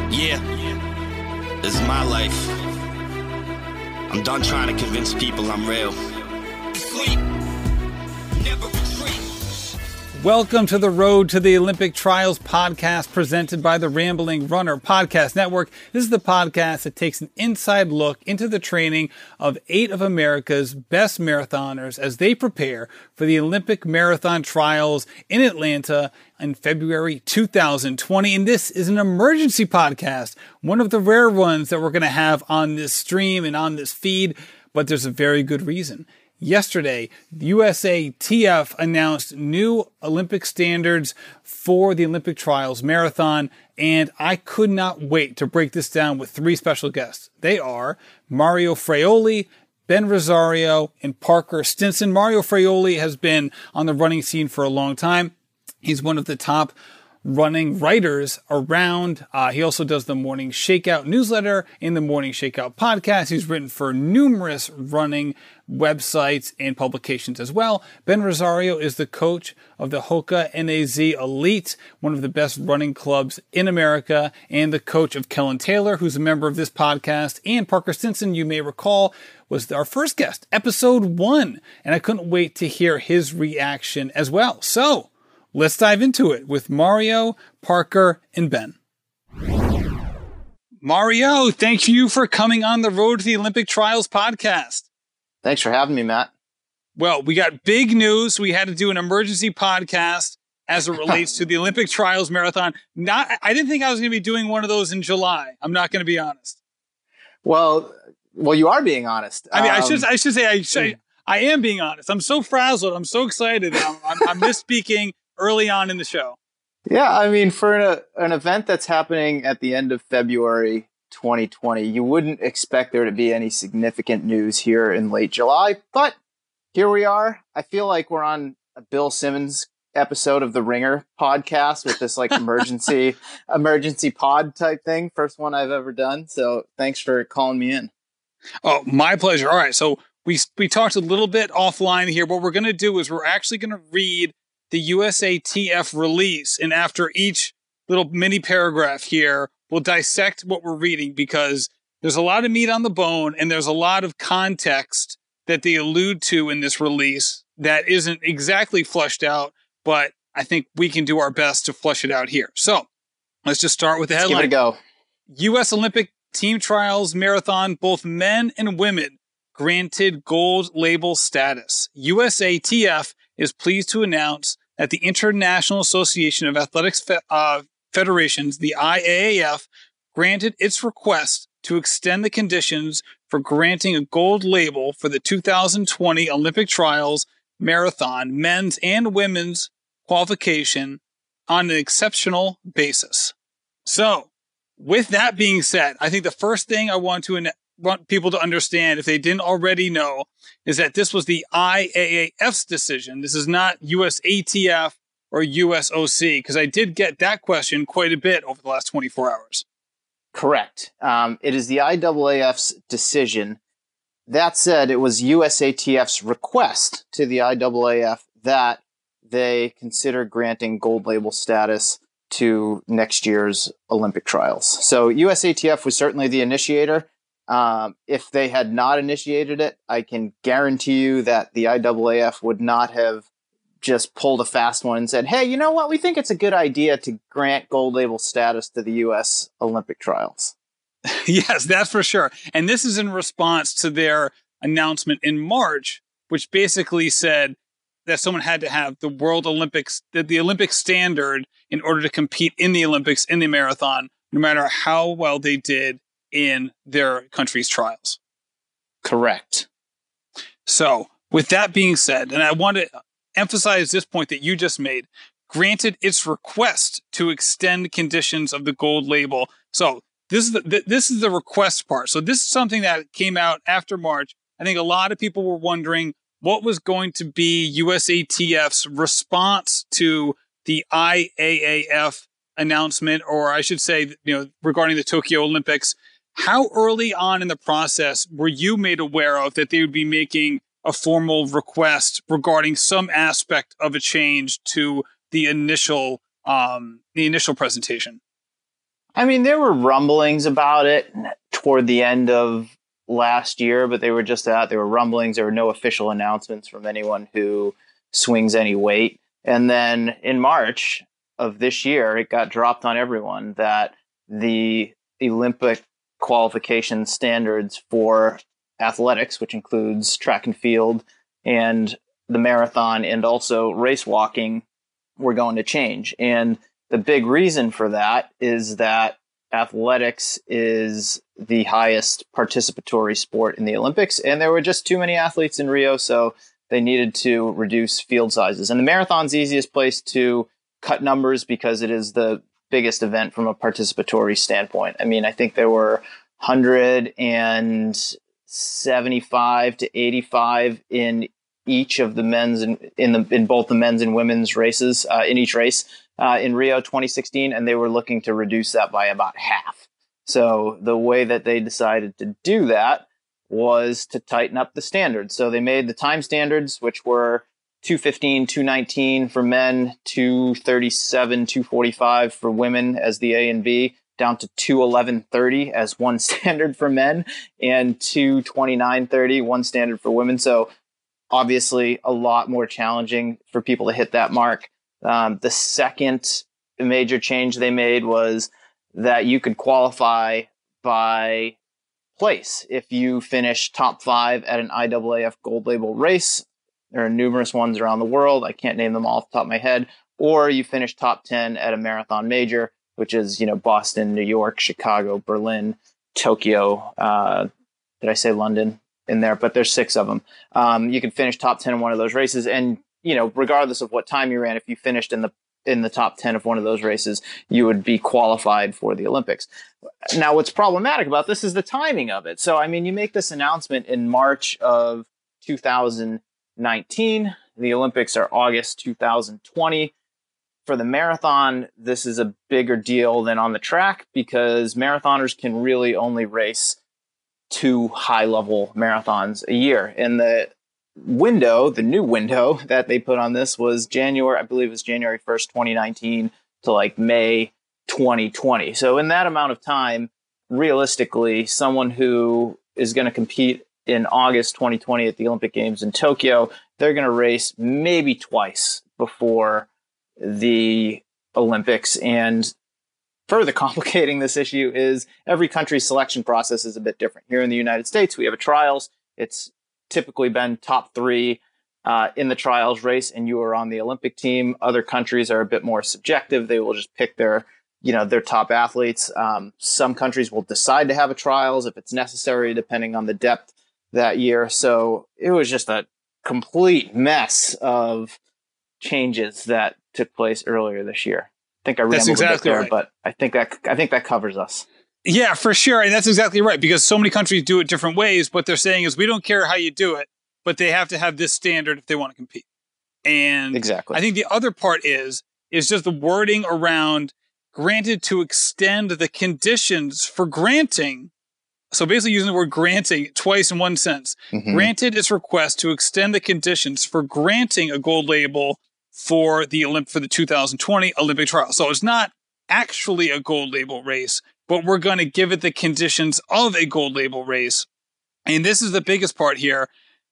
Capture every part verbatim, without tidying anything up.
Yeah, this is my life. I'm done trying to convince people I'm real. Sleep, never retreat. Welcome to the Road to the Olympic Trials podcast presented by the Rambling Runner Podcast Network. This is the podcast that takes an inside look into the training of eight of America's best marathoners as they prepare for the Olympic Marathon Trials in Atlanta in February two thousand twenty. And this is an emergency podcast, one of the rare ones that we're going to have on this stream and on this feed, but there's a very good reason. Yesterday, U S A T F announced new Olympic standards for the Olympic Trials Marathon, and I could not wait to break this down with three special guests. They are Mario Fraioli, Ben Rosario, and Parker Stinson. Mario Fraioli has been on the running scene for a long time. He's one of the top running writers around. Uh, he also does the Morning Shakeout newsletter and the Morning Shakeout podcast. He's written for numerous running websites and publications as well. Ben Rosario is the coach of the Hoka N A Z Elite, one of the best running clubs in America, and the coach of Kellen Taylor, who's a member of this podcast. And Parker Stinson, you may recall, was our first guest, episode one. And I couldn't wait to hear his reaction as well. So let's dive into it with Mario, Parker, and Ben. Mario, thank you for coming on the Road to the Olympic Trials podcast. Thanks for having me, Matt. Well, we got big news. We had to do an emergency podcast as it relates to the Olympic Trials Marathon. Not, I didn't think I was going to be doing one of those in July. I'm not going to be honest. Well, well, you are being honest. I mean, um, I should, I should say, I, should, I am being honest. I'm so frazzled. I'm so excited. I'm, I'm, I'm misspeaking early on in the show. Yeah, I mean, for an, an event that's happening at the end of February twenty twenty, you wouldn't expect there to be any significant news here in late July, but here we are. I feel like we're on a Bill Simmons episode of the Ringer podcast with this like emergency emergency pod type thing. First one I've ever done. So thanks for calling me in. Oh, my pleasure. All right. So we, we talked a little bit offline here. What we're going to do is we're actually going to read the U S A T F release, and after each little mini paragraph here, we'll dissect what we're reading because there's a lot of meat on the bone and there's a lot of context that they allude to in this release that isn't exactly fleshed out, but I think we can do our best to flesh it out here. So let's just start with the headline. Let's give it a go. U S Olympic Team Trials Marathon, both men and women granted gold label status. U S A T F is pleased to announce that the International Association of Athletics Fe- uh, Federations, the I A A F, granted its request to extend the conditions for granting a gold label for the two thousand twenty Olympic Trials Marathon men's and women's qualification on an exceptional basis. So, with that being said, I think the first thing I want to an- want people to understand, if they didn't already know, is that this was the I A A F's decision. This is not U S A T F or U S O C, because I did get that question quite a bit over the last twenty-four hours. Correct. Um, it is the I A A F's decision. That said, it was U S A T F's request to the I A A F that they consider granting gold label status to next year's Olympic trials. So U S A T F was certainly the initiator. Um, if they had not initiated it, I can guarantee you that the I A A F would not have just pulled a fast one and said, hey, you know what? We think it's a good idea to grant gold label status to the U S Olympic trials. Yes, that's for sure. And this is in response to their announcement in March, which basically said that someone had to have the World Olympics, the, the Olympic standard in order to compete in the Olympics, in the marathon, no matter how well they did in their country's trials. Correct. So with that being said, and I want to emphasize this point that you just made, granted its request to extend conditions of the gold label. So this is the, this is the request part. So this is something that came out after March. I think a lot of people were wondering what was going to be U S A T F's response to the I A A F announcement, or I should say, you know, regarding the Tokyo Olympics. How early on in the process were you made aware of that they would be making a formal request regarding some aspect of a change to the initial um, the initial presentation? I mean, there were rumblings about it toward the end of last year, but they were just that. There were rumblings. There were no official announcements from anyone who swings any weight. And then in March of this year, it got dropped on everyone that the Olympic qualification standards for athletics, which includes track and field and the marathon and also race walking, were going to change. And the big reason for that is that athletics is the highest participatory sport in the Olympics, and there were just too many athletes in Rio, so they needed to reduce field sizes. And the marathon's the easiest place to cut numbers because it is the biggest event from a participatory standpoint. I mean, I think there were one hundred seventy-five to eighty-five in each of the men's and in the in both the men's and women's races uh, in each race uh, in Rio twenty sixteen, and they were looking to reduce that by about half. So the way that they decided to do that was to tighten up the standards. So they made the time standards, which were two fifteen, two nineteen for men, two thirty-seven, two forty-five for women as the A and B, down to two eleven thirty as one standard for men, and two twenty-nine thirty, one standard for women. So obviously a lot more challenging for people to hit that mark. Um, the second major change they made was that you could qualify by place if you finish top five at an I A A F gold label race. There are numerous ones around the world. I can't name them all off the top of my head. Or you finish top ten at a marathon major, which is, you know, Boston, New York, Chicago, Berlin, Tokyo. Uh, did I say London in there? But there's six of them. Um, you can finish top ten in one of those races. And, you know, regardless of what time you ran, if you finished in the in the top ten of one of those races, you would be qualified for the Olympics. Now, what's problematic about this is the timing of it. So, I mean, you make this announcement in March of two thousand nineteen. The Olympics are August two thousand twenty. For the marathon, this is a bigger deal than on the track because marathoners can really only race two high-level marathons a year. And the window, the new window that they put on this was January, I believe it was January first, twenty nineteen to like May twenty twenty. So in that amount of time, realistically, someone who is going to compete in August twenty twenty at the Olympic Games in Tokyo, they're going to race maybe twice before the Olympics. And further complicating this issue is every country's selection process is a bit different. Here in the United States, we have a trials. It's typically been top three uh, in the trials race, and you are on the Olympic team. Other countries are a bit more subjective. They will just pick their, you know, their top athletes. Um, some countries will decide to have a trials if it's necessary, depending on the depth that year. So it was just a complete mess of changes that took place earlier this year. I think I rambled That's exactly a bit there, right. but I think that I think that covers us. Yeah, for sure. And that's exactly right, because so many countries do it different ways. What they're saying is we don't care how you do it, but they have to have this standard if they want to compete. And exactly. I think the other part is, is just the wording around granted to extend the conditions for granting. So basically using the word granting twice in one sentence. Mm-hmm. Granted its request to extend the conditions for granting a gold label for the Olymp- for the two thousand twenty Olympic trials. So it's not actually a gold label race, but we're going to give it the conditions of a gold label race. And this is the biggest part here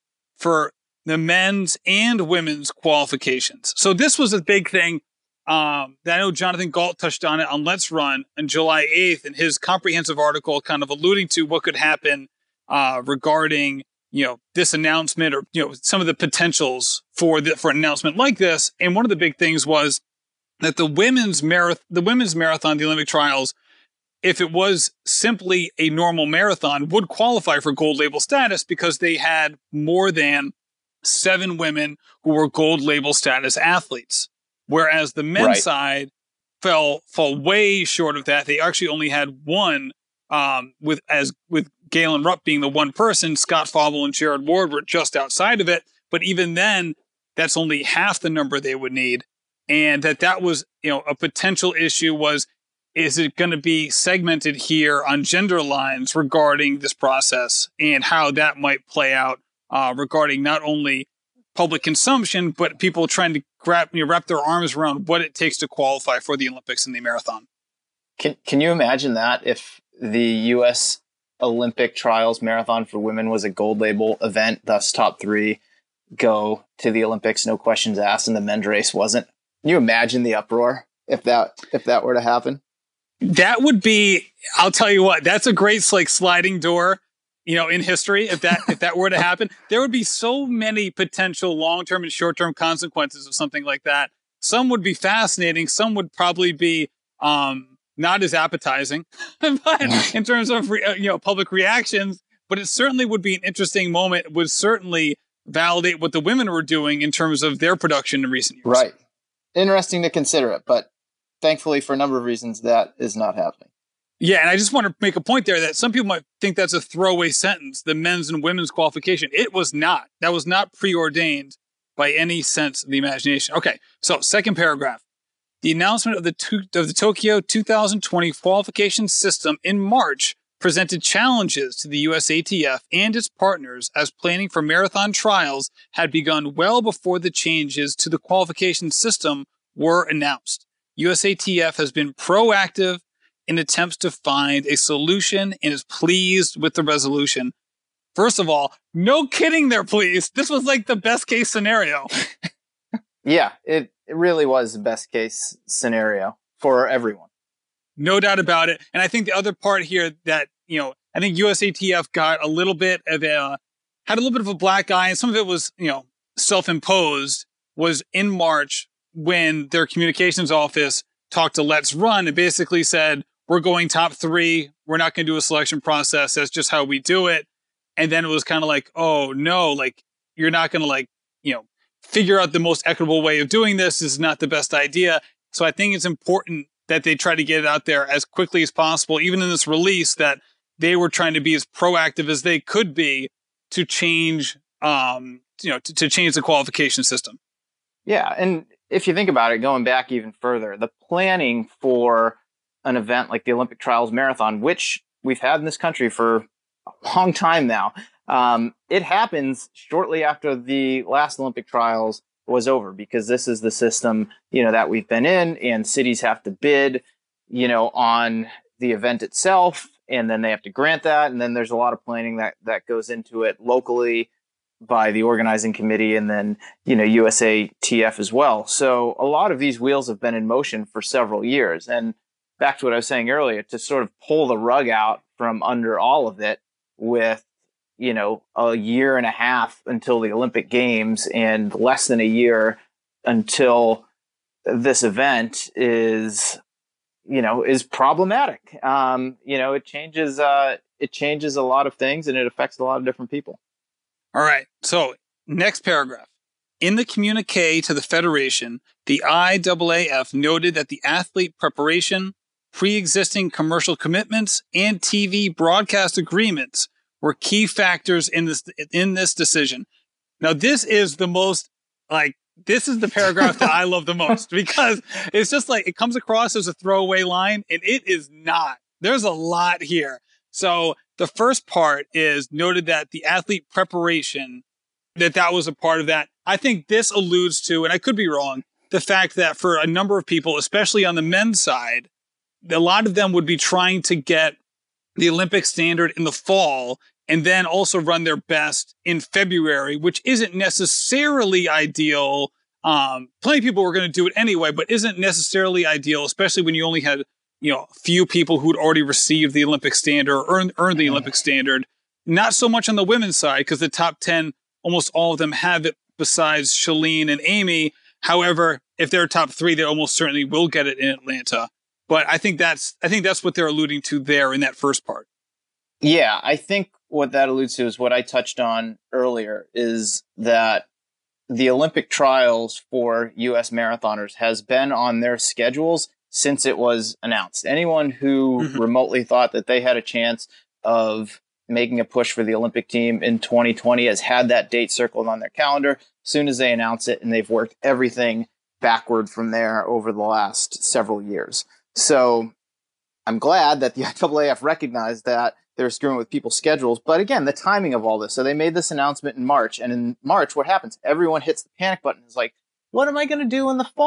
for the men's and women's qualifications. So this was a big thing um, that I know Jonathan Gault touched on it on Let's Run on July eighth in his comprehensive article, kind of alluding to what could happen uh, regarding, you know, this announcement or, you know, some of the potentials for the, for an announcement like this. And one of the big things was that the women's marathon, the women's marathon, the Olympic trials, if it was simply a normal marathon, would qualify for gold label status because they had more than seven women who were gold label status athletes. Whereas the men's right. side fell fell way short of that. They actually only had one, um, with as with Galen Rupp being the one person. Scott Fauble and Jared Ward were just outside of it. But even then, that's only half the number they would need. And that that was, you know, a potential issue was, is it going to be segmented here on gender lines regarding this process and how that might play out uh, regarding not only public consumption, but people trying to grab, you know, wrap their arms around what it takes to qualify for the Olympics and the marathon. Can Can you imagine that if the U S Olympic trials marathon for women was a gold label event, thus top three go to the Olympics, no questions asked, and the men's race wasn't? Can you imagine the uproar if that if that were to happen? That would be, I'll tell you what, that's a great like sliding door, you know, in history. If that if that were to happen, there would be so many potential long-term and short-term consequences of something like that. Some would be fascinating. Some would probably be um, not as appetizing, but in terms of re- you know public reactions. But it certainly would be an interesting moment. It would certainly validate what the women were doing in terms of their production in recent years. Right. Interesting to consider it, but thankfully, for a number of reasons, that is not happening. Yeah, and I just want to make a point there that some people might think that's a throwaway sentence, the men's and women's qualification. It was not. That was not preordained by any sense of the imagination. Okay, so second paragraph. The announcement of the, to- of the Tokyo two thousand twenty qualification system in March presented challenges to the U S A T F and its partners as planning for marathon trials had begun well before the changes to the qualification system were announced. U S A T F has been proactive in attempts to find a solution and is pleased with the resolution. First of all, no kidding they're pleased. This was like the best case scenario. Yeah, it, it really was the best case scenario for everyone. No doubt about it. And I think the other part here that, you know, I think U S A T F got a little bit of a, had a little bit of a black eye, and some of it was, you know, self-imposed, was in March when their communications office talked to Let's Run and basically said, we're going top three. We're not going to do a selection process. That's just how we do it. And then it was kind of like, oh no, like you're not going to like, you know, figure out the most equitable way of doing this. This is not the best idea. So I think it's important that they try to get it out there as quickly as possible, even in this release, that they were trying to be as proactive as they could be to change, um, you know, to, to change the qualification system. Yeah. And if you think about it, going back even further, the planning for an event like the Olympic Trials Marathon, which we've had in this country for a long time now, um, it happens shortly after the last Olympic Trials was over, because this is the system, you know, that we've been in, and cities have to bid, you know, on the event itself, and then they have to grant that. And then there's a lot of planning that, that goes into it locally by the organizing committee, and then, you know, U S A T F as well. So a lot of these wheels have been in motion for several years. And back to what I was saying earlier, to sort of pull the rug out from under all of it with, you know, a year and a half until the Olympic Games and less than a year until this event is, you know, is problematic. Um, you know, it changes, uh, it changes a lot of things, and it affects a lot of different people. All right. So next paragraph. In the communique to the Federation, the I A A F noted that the athlete preparation, pre-existing commercial commitments, and T V broadcast agreements were key factors in this in this decision. Now, this is the most, like, this is the paragraph that I love the most, because it's just like, it comes across as a throwaway line, and it is not. There's a lot here. So the first part is noted that the athlete preparation, that that was a part of that. I think this alludes to, and I could be wrong, the fact that for a number of people, especially on the men's side, a lot of them would be trying to get the Olympic standard in the fall and then also run their best in February, which isn't necessarily ideal. Um, plenty of people were going to do it anyway, but isn't necessarily ideal, especially when you only had, you know, a few people who'd already received the Olympic standard or earned, earned the Olympic standard. Not so much on the women's side, because the top ten, almost all of them have it besides Shalene and Amy. However, if they're top three, they almost certainly will get it in Atlanta. But I think that's I think that's what they're alluding to there in that first part. Yeah, I think what that alludes to is what I touched on earlier, is that the Olympic trials for U S marathoners has been on their schedules since it was announced. Anyone who mm-hmm. remotely thought that they had a chance of making a push for the Olympic team in twenty twenty has had that date circled on their calendar as soon as they announce it, and they've worked everything backward from there over the last several years. So I'm glad that the I A A F recognized that they're screwing with people's schedules. But again, the timing of all this. So they made this announcement in March. And in March, what happens? Everyone hits the panic button. It's like, what am I going to do in the fall?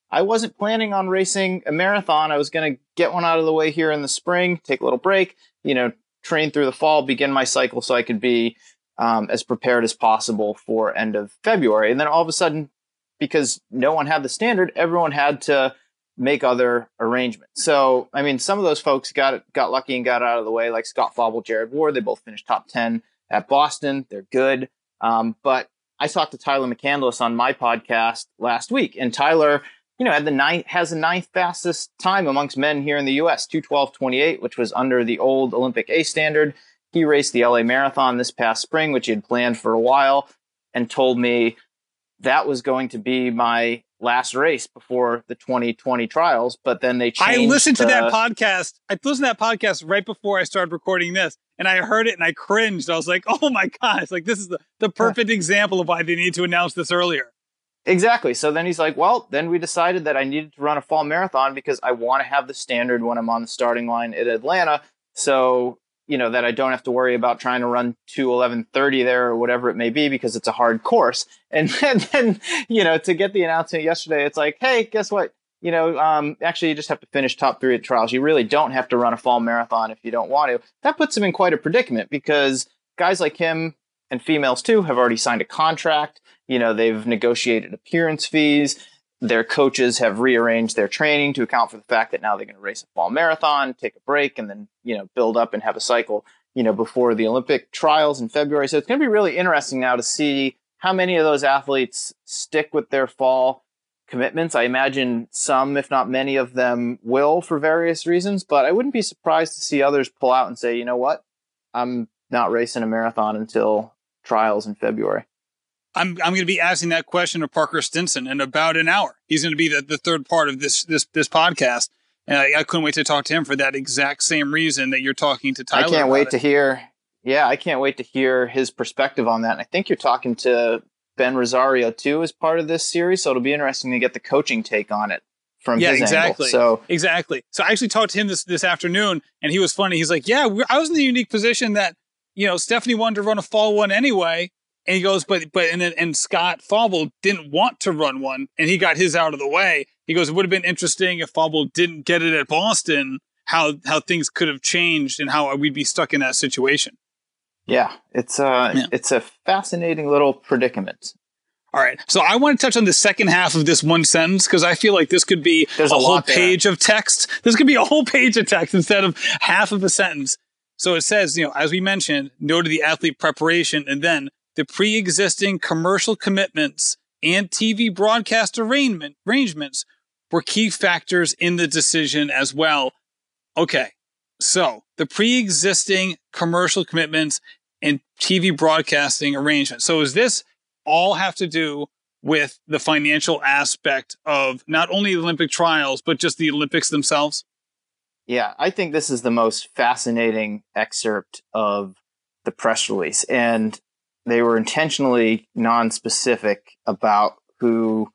I wasn't planning on racing a marathon. I was going to get one out of the way here in the spring, take a little break, you know, train through the fall, begin my cycle so I could be um, as prepared as possible for end of February. And then all of a sudden, because no one had the standard, everyone had to make other arrangements. So, I mean, some of those folks got got lucky and got out of the way, like Scott Fauble, Jared Ward. They both finished top ten at Boston. They're good. Um, but I talked to Tyler McCandless on my podcast last week, and Tyler, you know, had the ninth, has the ninth fastest time amongst men here in the U S, two twelve twenty-eight, which was under the old Olympic A standard. He raced the L A Marathon this past spring, which he had planned for a while, and told me that was going to be my last race before the twenty twenty trials. But then they changed. I listened the, to that podcast. I listened to that podcast right before I started recording this, and I heard it and I cringed. I was like, oh my gosh, like this is the, the perfect example of why they need to announce this earlier. Exactly. So then he's like, well, then we decided that I needed to run a fall marathon because I want to have the standard when I'm on the starting line at Atlanta. So, you know, that I don't have to worry about trying to run two eleven thirty there or whatever it may be, because it's a hard course. And then, then, you know, to get the announcement yesterday, it's like, hey, guess what? You know, um, actually, you just have to finish top three at trials. You really don't have to run a fall marathon if you don't want to. That puts him in quite a predicament, because guys like him, and females too, have already signed a contract. You know, they've negotiated appearance fees. Their coaches have rearranged their training to account for the fact that now they're going to race a fall marathon, take a break, and then, you know, build up and have a cycle, you know, before the Olympic trials in February. So it's going to be really interesting now to see how many of those athletes stick with their fall commitments. I imagine some, if not many of them, will for various reasons, but I wouldn't be surprised to see others pull out and say, you know what, I'm not racing a marathon until trials in February. I'm I'm going to be asking that question to Parker Stinson in about an hour. He's going to be the, the third part of this this this podcast, and I, I couldn't wait to talk to him for that exact same reason that you're talking to Tyler. I can't wait it. to hear. Yeah, I can't wait to hear his perspective on that. And I think you're talking to Ben Rosario too as part of this series, so it'll be interesting to get the coaching take on it from yeah, his exactly. angle. So exactly. So I actually talked to him this this afternoon, and he was funny. He's like, "Yeah, we're, I was in the unique position that, you know, Stephanie wanted to run a fall one anyway." And he goes, but, but, and and Scott Fauble didn't want to run one, and he got his out of the way. He goes, it would have been interesting if Fauble didn't get it at Boston, how, how things could have changed and how we'd be stuck in that situation. Yeah, it's uh yeah. it's a fascinating little predicament. All right. So I want to touch on the second half of this one sentence, because I feel like this could be There's a, a whole lot page there. of text. This could be a whole page of text instead of half of a sentence. So it says, you know, as we mentioned, no to the athlete preparation, and then the pre-existing commercial commitments and T V broadcast arrangement, arrangements were key factors in the decision as well. Okay, so the pre-existing commercial commitments and T V broadcasting arrangements. So does this all have to do with the financial aspect of not only the Olympic trials, but just the Olympics themselves? Yeah, I think this is the most fascinating excerpt of the press release. And they were intentionally non-specific about who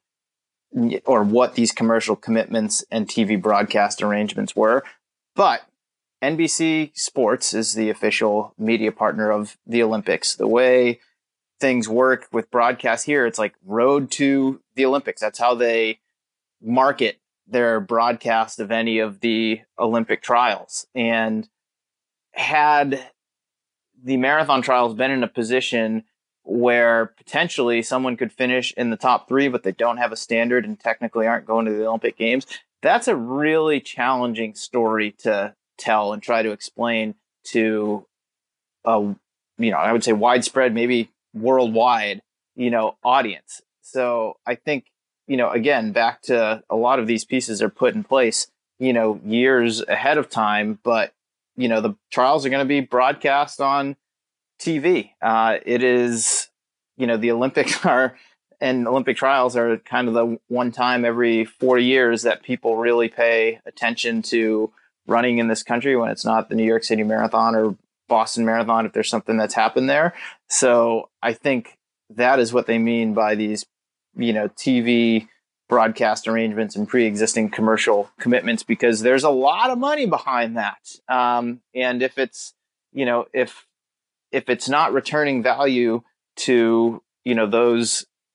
or what these commercial commitments and T V broadcast arrangements were. But N B C Sports is the official media partner of the Olympics. The way things work with broadcast here, it's like road to the Olympics. That's how they market their broadcast of any of the Olympic trials. And had the marathon trials been in a position where potentially someone could finish in the top three, but they don't have a standard and technically aren't going to the Olympic Games, that's a really challenging story to tell and try to explain to a, you know, I would say widespread, maybe worldwide, you know, audience. So I think, you know, again, back to a lot of these pieces are put in place, you know, years ahead of time, but you know, the trials are going to be broadcast on T V. Uh, it is, you know, the Olympics are, and Olympic trials are kind of the one time every four years that people really pay attention to running in this country, when it's not the New York City Marathon or Boston Marathon, if there's something that's happened there. So I think that is what they mean by these, you know, T V broadcast arrangements and pre-existing commercial commitments, because there's a lot of money behind that. Um, and if it's, you know, if, if it's not returning value to, you know, those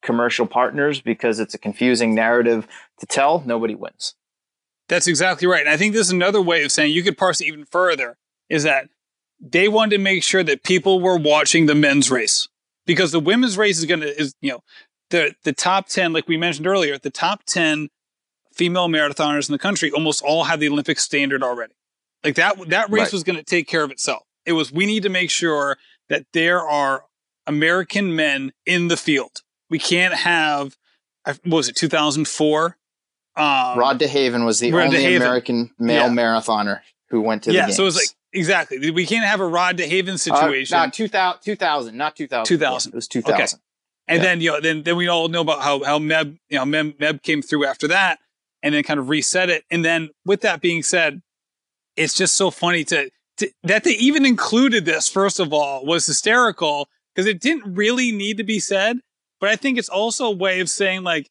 commercial partners because it's a confusing narrative to tell, nobody wins. That's exactly right. And I think this is another way of saying, you could parse it even further, is that they wanted to make sure that people were watching the men's race, because the women's race is going to, is, you know, the, the top ten, like we mentioned earlier, the top ten female marathoners in the country almost all have the Olympic standard already. Like that, that race right. was going to take care of itself. It was, we need to make sure that there are American men in the field. We can't have, what was it, two thousand four? Um, Rod DeHaven was the Rod only DeHaven. American male yeah. marathoner who went to yeah, the games. So it was like, exactly. We can't have a Rod DeHaven situation. Uh, not two thousand, two thousand, not two thousand. two thousand. Yeah, it was two thousand. Okay. And yeah. then, you know, then, then we all know about how, how Meb, you know, Meb, Meb came through after that and then kind of reset it. And then with that being said, it's just so funny to, to that they even included this, first of all, was hysterical because it didn't really need to be said. But I think it's also a way of saying, like,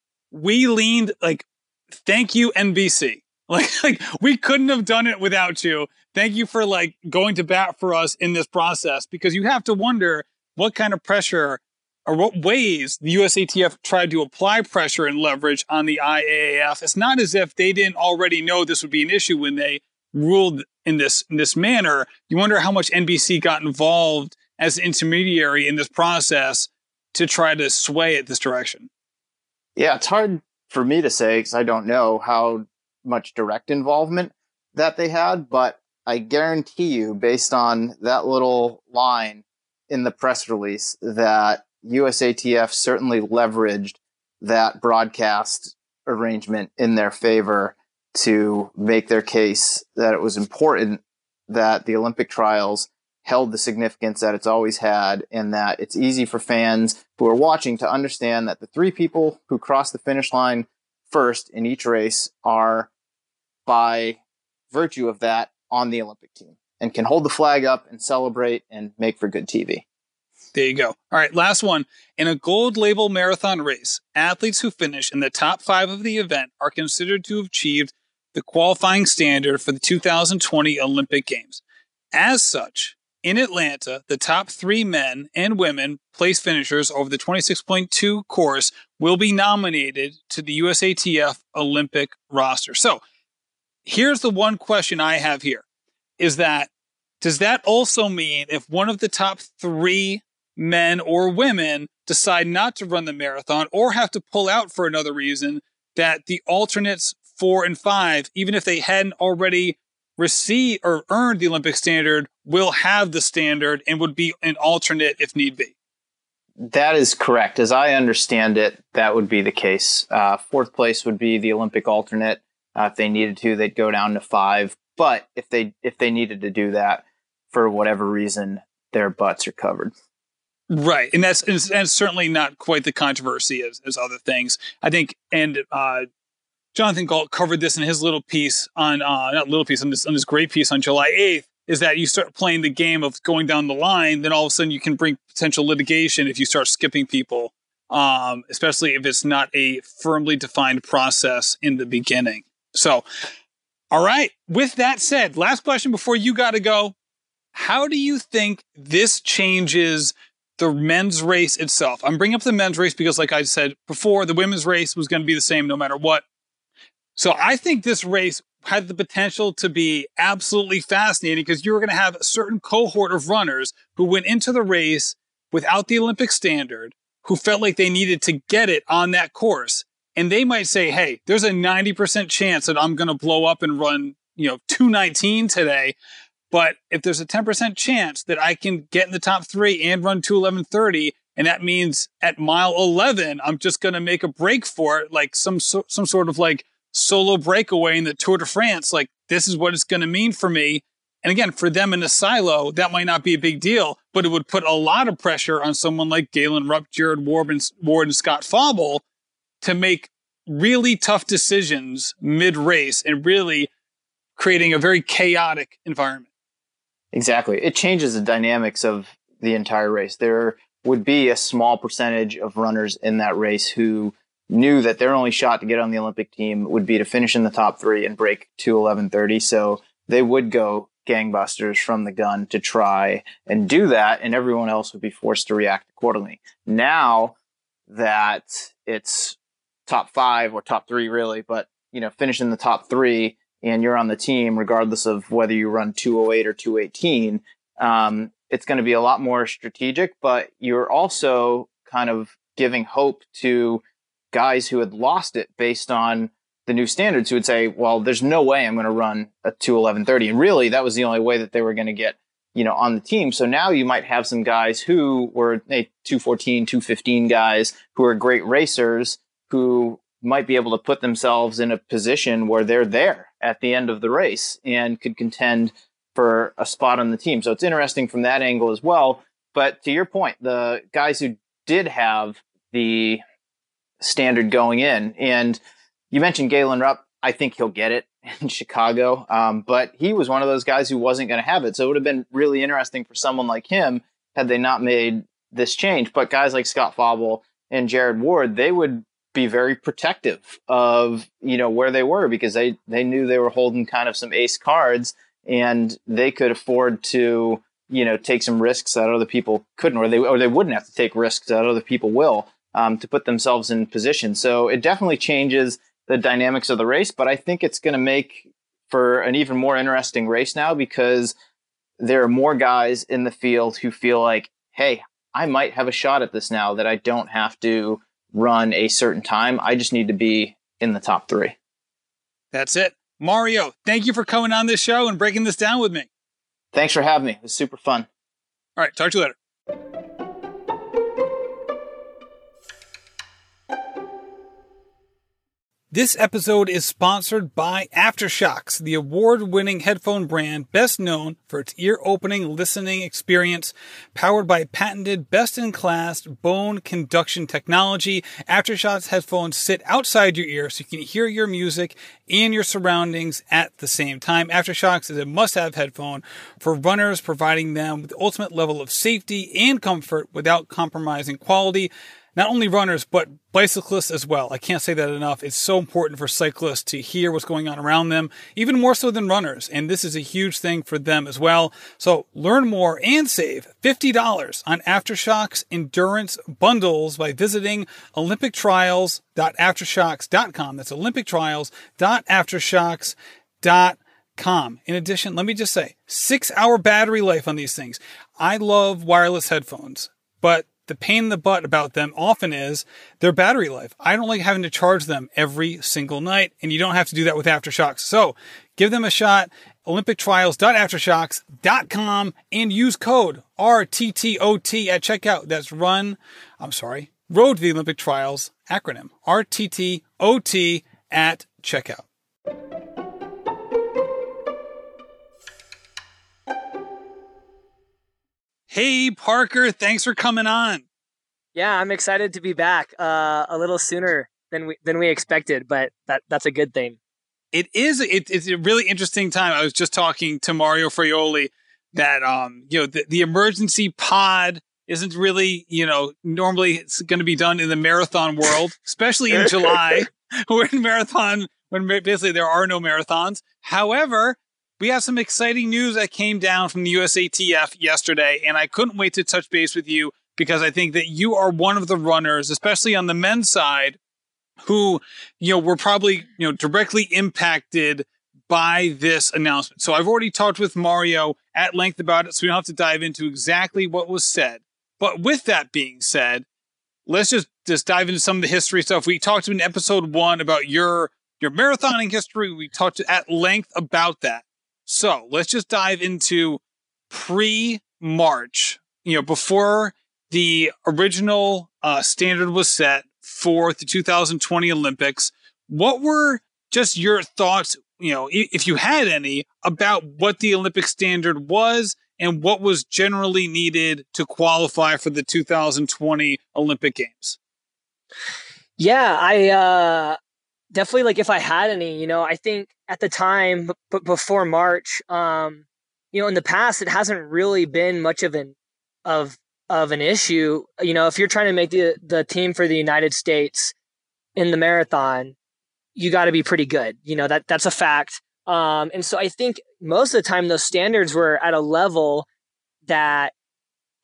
we leaned, like, thank you, N B C. Like, like we couldn't have done it without you. Thank you for, like, going to bat for us in this process, because you have to wonder what kind of pressure or what ways the U S A T F tried to apply pressure and leverage on the I A A F. It's not as if they didn't already know this would be an issue when they ruled in this in this manner. You wonder how much N B C got involved as an intermediary in this process to try to sway it this direction. Yeah, it's hard for me to say because I don't know how much direct involvement that they had, but I guarantee you, based on that little line in the press release, that U S A T F certainly leveraged that broadcast arrangement in their favor to make their case that it was important that the Olympic trials held the significance that it's always had, and that it's easy for fans who are watching to understand that the three people who cross the finish line first in each race are, by virtue of that, on the Olympic team and can hold the flag up and celebrate and make for good T V. There you go. All right, last one. In a gold label marathon race, athletes who finish in the top five of the event are considered to have achieved the qualifying standard for the two thousand twenty Olympic Games. As such, in Atlanta, the top three men and women place finishers over the twenty-six point two course will be nominated to the U S A T F Olympic roster. So here's the one question I have here, is that, does that also mean if one of the top three men or women decide not to run the marathon or have to pull out for another reason, that the alternates four and five, even if they hadn't already received or earned the Olympic standard, will have the standard and would be an alternate if need be? That is correct. As I understand it, that would be the case. Uh, fourth place would be the Olympic alternate. Uh, if they needed to, they'd go down to five. But if they if they needed to do that for whatever reason, their butts are covered. Right. And that's, and that's certainly not quite the controversy as, as other things. I think, and uh, Jonathan Galt covered this in his little piece on, uh, not little piece, on this, on this great piece on July eighth, is that you start playing the game of going down the line, then all of a sudden you can bring potential litigation if you start skipping people, um, especially if it's not a firmly defined process in the beginning. So, all right. With that said, last question before you got to go. How do you think this changes the men's race itself? I'm bringing up the men's race because, like I said before, the women's race was going to be the same no matter what. So I think this race had the potential to be absolutely fascinating because you were going to have a certain cohort of runners who went into the race without the Olympic standard, who felt like they needed to get it on that course. And they might say, hey, there's a ninety percent chance that I'm going to blow up and run, you know, two nineteen today. But if there's a ten percent chance that I can get in the top three and run two eleven thirty, and that means at mile eleven, I'm just going to make a break for it, like some so, some sort of like solo breakaway in the Tour de France. Like, this is what it's going to mean for me. And again, for them in a silo, that might not be a big deal, but it would put a lot of pressure on someone like Galen Rupp, Jared Ward, and, Ward, and Scott Fauble to make really tough decisions mid-race and really creating a very chaotic environment. Exactly. It changes the dynamics of the entire race. There would be a small percentage of runners in that race who knew that their only shot to get on the Olympic team would be to finish in the top three and break two eleven thirty. So they would go gangbusters from the gun to try and do that, and everyone else would be forced to react accordingly. Now, that it's top five or top three really, but you know, finish in the top three and you're on the team, regardless of whether you run two oh eight or two eighteen, um, it's going to be a lot more strategic, but you're also kind of giving hope to guys who had lost it based on the new standards, who would say, well, there's no way I'm going to run a two eleven thirty. And really, that was the only way that they were going to get, you know, on the team. So now you might have some guys who were hey, two fourteen, two fifteen guys who are great racers who might be able to put themselves in a position where they're there at the end of the race and could contend for a spot on the team. So it's interesting from that angle as well. But to your point, the guys who did have the standard going in, and you mentioned Galen Rupp, I think he'll get it in Chicago, um, but he was one of those guys who wasn't going to have it. So it would have been really interesting for someone like him had they not made this change. But guys like Scott Fauble and Jared Ward, they would be very protective of, you know, where they were, because they, they knew they were holding kind of some ace cards and they could afford to, you know, take some risks that other people couldn't, or they, or they wouldn't have to take risks that other people will, um, to put themselves in position. So it definitely changes the dynamics of the race, but I think it's going to make for an even more interesting race now, because there are more guys in the field who feel like, hey, I might have a shot at this now that I don't have to run a certain time. I just need to be in the top three. That's it. Mario, thank you for coming on this show and breaking this down with me. Thanks for having me. It was super fun. All right. Talk to you later. This episode is sponsored by Aftershokz, the award-winning headphone brand best known for its ear-opening listening experience. Powered by patented best-in-class bone conduction technology, Aftershokz headphones sit outside your ear so you can hear your music and your surroundings at the same time. Aftershokz is a must-have headphone for runners, providing them with the ultimate level of safety and comfort without compromising quality. Not only runners, but bicyclists as well. I can't say that enough. It's so important for cyclists to hear what's going on around them, even more so than runners. And this is a huge thing for them as well. So learn more and save fifty dollars on Aftershokz Endurance Bundles by visiting olympic trials dot aftershokz dot com. That's olympic trials dot aftershokz dot com. In addition, let me just say, six hour battery life on these things. I love wireless headphones, but the pain in the butt about them often is their battery life. I don't like having to charge them every single night, and you don't have to do that with Aftershokz. So give them a shot, olympic trials dot aftershokz dot com, and use code R T T O T at checkout. That's run, I'm sorry, Road to the Olympic Trials acronym, R T T O T at checkout. Hey, Parker, thanks for coming on. Yeah, I'm excited to be back uh, a little sooner than we than we expected, but that that's a good thing. It is. It, it's a really interesting time. I was just talking to Mario Fraioli that, um, you know, the, the emergency pod isn't really, you know, normally it's going to be done in the marathon world, especially in July. We're in marathon when basically there are no marathons. However, we have some exciting news that came down from the U S A T F yesterday, and I couldn't wait to touch base with you because I think that you are one of the runners, especially on the men's side, who, you know, were probably, you know, directly impacted by this announcement. So I've already talked with Mario at length about it, so we don't have to dive into exactly what was said. But with that being said, let's just, just dive into some of the history stuff. We talked in episode one about your, your marathoning history. We talked at length about that. So let's just dive into pre-March, you know, before the original uh, standard was set for the two thousand twenty Olympics. What were just your thoughts, you know, if you had any, about what the Olympic standard was and what was generally needed to qualify for the two thousand twenty Olympic Games? Yeah, I uh, definitely, like, if I had any, you know, I think at the time, but before March, um, you know, in the past, it hasn't really been much of an of of an issue. You know, if you're trying to make the the team for the United States in the marathon, you got to be pretty good. You know, that that's a fact. Um, and so I think most of the time those standards were at a level that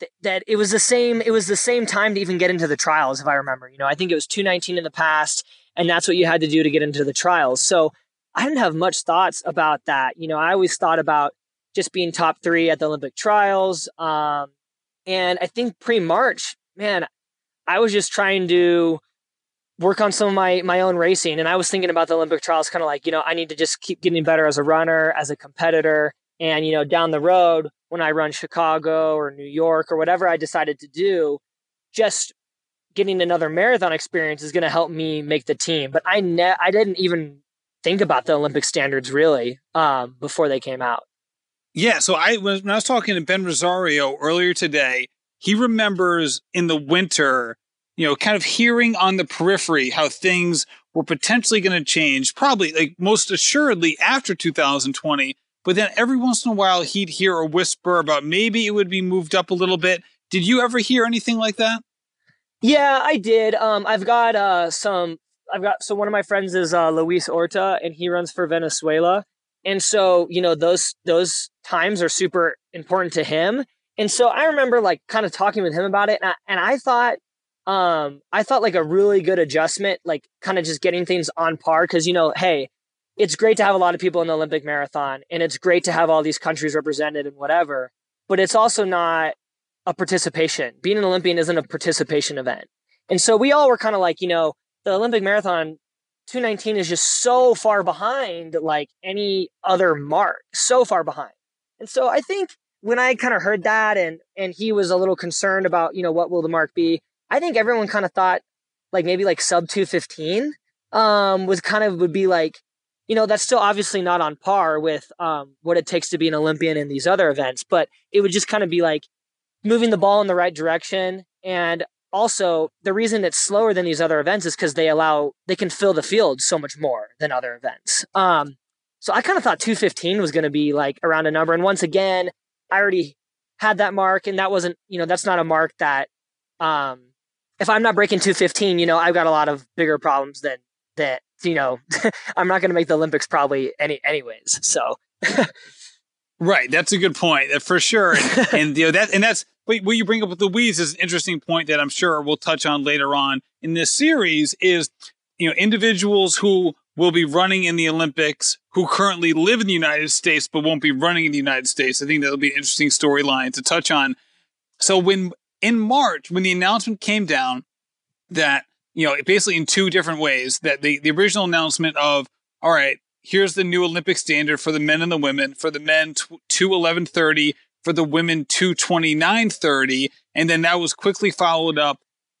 th- that it was the same, it was the same time to even get into the trials, if I remember. You know, I think it was two nineteen in the past, and that's what you had to do to get into the trials. So I didn't have much thoughts about that. You know, I always thought about just being top three at the Olympic trials. Um, and I think pre-March, man, I was just trying to work on some of my, my own racing. And I was thinking about the Olympic trials, kind of like, you know, I need to just keep getting better as a runner, as a competitor. And, you know, down the road, when I run Chicago or New York or whatever I decided to do, just getting another marathon experience is going to help me make the team. But I ne- I didn't even think about the Olympic standards really um, before they came out. Yeah, so I when I was talking to Ben Rosario earlier today, he remembers in the winter, you know, kind of hearing on the periphery how things were potentially going to change, probably like most assuredly after two thousand twenty. But then every once in a while, he'd hear a whisper about maybe it would be moved up a little bit. Did you ever hear anything like that? Yeah, I did. Um, I've got uh, some. I've got so one of my friends is uh, Luis Orta, and he runs for Venezuela. And so, you know, those those times are super important to him. And so I remember like kind of talking with him about it. And I, and I thought, um, I thought like a really good adjustment, like kind of just getting things on par. Cause, you know, hey, it's great to have a lot of people in the Olympic marathon, and it's great to have all these countries represented and whatever, but it's also not a participation. Being an Olympian isn't a participation event. And so we all were kind of like, you know, the Olympic marathon two nineteen is just so far behind like any other mark, so far behind. And so I think when I kind of heard that and and he was a little concerned about, you know, what will the mark be, I think everyone kind of thought like maybe like sub two fifteen um, was kind of would be like, you know, that's still obviously not on par with um, what it takes to be an Olympian in these other events, but it would just kind of be like moving the ball in the right direction. And also, the reason it's slower than these other events is because they allow, they can fill the field so much more than other events. Um, so I kind of thought two fifteen was going to be like around a number. And once again, I already had that mark, and that wasn't, you know, that's not a mark that, um, if I'm not breaking two fifteen, you know, I've got a lot of bigger problems than that, you know, I'm not going to make the Olympics probably any, anyways. So. Right. That's a good point for sure. And, and you know, that, and that's, what you bring up with the weeds is an interesting point that I'm sure we'll touch on later on in this series is, you know, individuals who will be running in the Olympics who currently live in the United States but won't be running in the United States. I think that'll be an interesting storyline to touch on. So when in March, when the announcement came down that, you know, basically in two different ways, that the, the original announcement of, all right, here's the new Olympic standard for the men and the women, for the men two eleven thirty, for the women two twenty-nine thirty, and then that was quickly followed up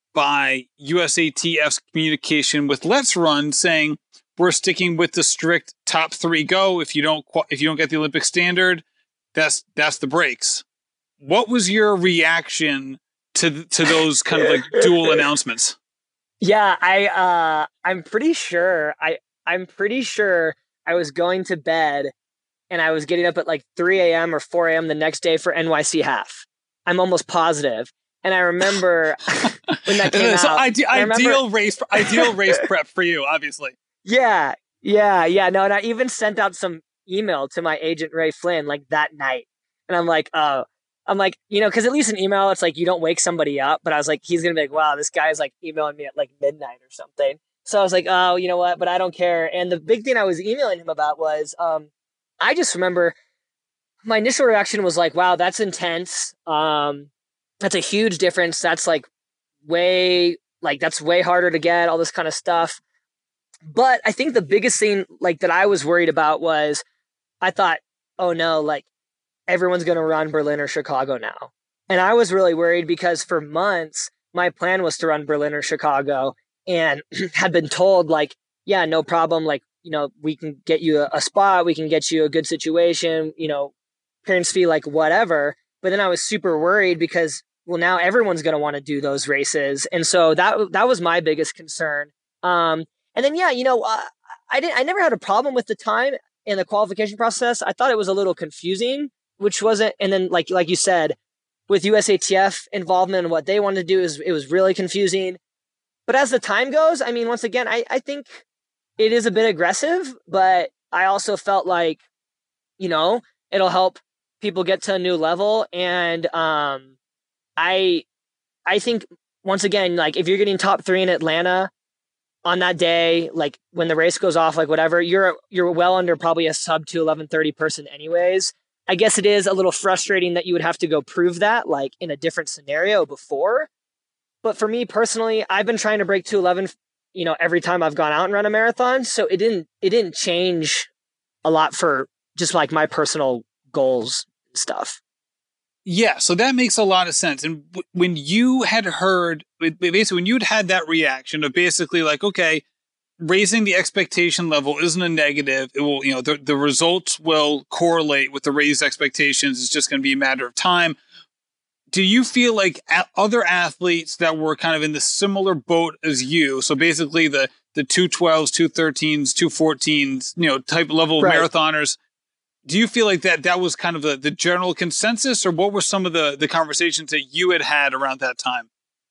by U S A T F's communication with Let's Run saying we're sticking with the strict top three go. If you don't if you don't get the Olympic standard, that's that's the breaks. What was your reaction to to those kind of like dual announcements? Yeah, I uh, I'm pretty sure I I'm pretty sure I was going to bed. And I was getting up at like three a.m. or four a.m. the next day for N Y C half. I'm almost positive. And I remember when that came so out. ide- remember, ideal race, ideal race prep for you, obviously. Yeah, yeah, yeah. No, and I even sent out some email to my agent Ray Flynn like that night. And I'm like, oh, I'm like, you know, because at least an email, it's like you don't wake somebody up. But I was like, he's gonna be like, wow, this guy's like emailing me at like midnight or something. So I was like, oh, you know what? But I don't care. And the big thing I was emailing him about was, um. I just remember my initial reaction was like, wow, that's intense. Um, that's a huge difference. That's like way, like that's way harder to get, all this kind of stuff. But I think the biggest thing like that I was worried about was I thought, oh no, like everyone's going to run Berlin or Chicago now. And I was really worried because for months, my plan was to run Berlin or Chicago and had been told like, yeah, no problem. Like, you know, we can get you a, a spot, we can get you a good situation, you know, parents fee, like whatever. But then I was super worried because, well, now everyone's going to want to do those races. And so that, that was my biggest concern. Um, and then, yeah, you know, uh, I didn't, I never had a problem with the time in the qualification process. I thought it was a little confusing, which wasn't, and then like, like you said, with U S A T F involvement and what they wanted to do is, it was really confusing. But as the time goes, I mean, once again, I, I think, it is a bit aggressive, but I also felt like, you know, it'll help people get to a new level. And, um, I, I think once again, like if you're getting top three in Atlanta on that day, like when the race goes off, like whatever, you're, you're well under probably a sub two eleven thirty person anyways. I guess it is a little frustrating that you would have to go prove that like in a different scenario before. But for me personally, I've been trying to break two eleven, you know, every time I've gone out and run a marathon. So it didn't, it didn't change a lot for just like my personal goals and stuff. Yeah, so that makes a lot of sense. And w- when you had heard, basically when you'd had that reaction of basically like, okay, raising the expectation level isn't a negative. It will, you know, the, the results will correlate with the raised expectations. It's just going to be a matter of time. Do you feel like a- other athletes that were kind of in the similar boat as you, so basically the the two twelves, two thirteens, two fourteens, you know, type level of right. marathoners, do you feel like that that was kind of the, the general consensus, or what were some of the, the conversations that you had had around that time?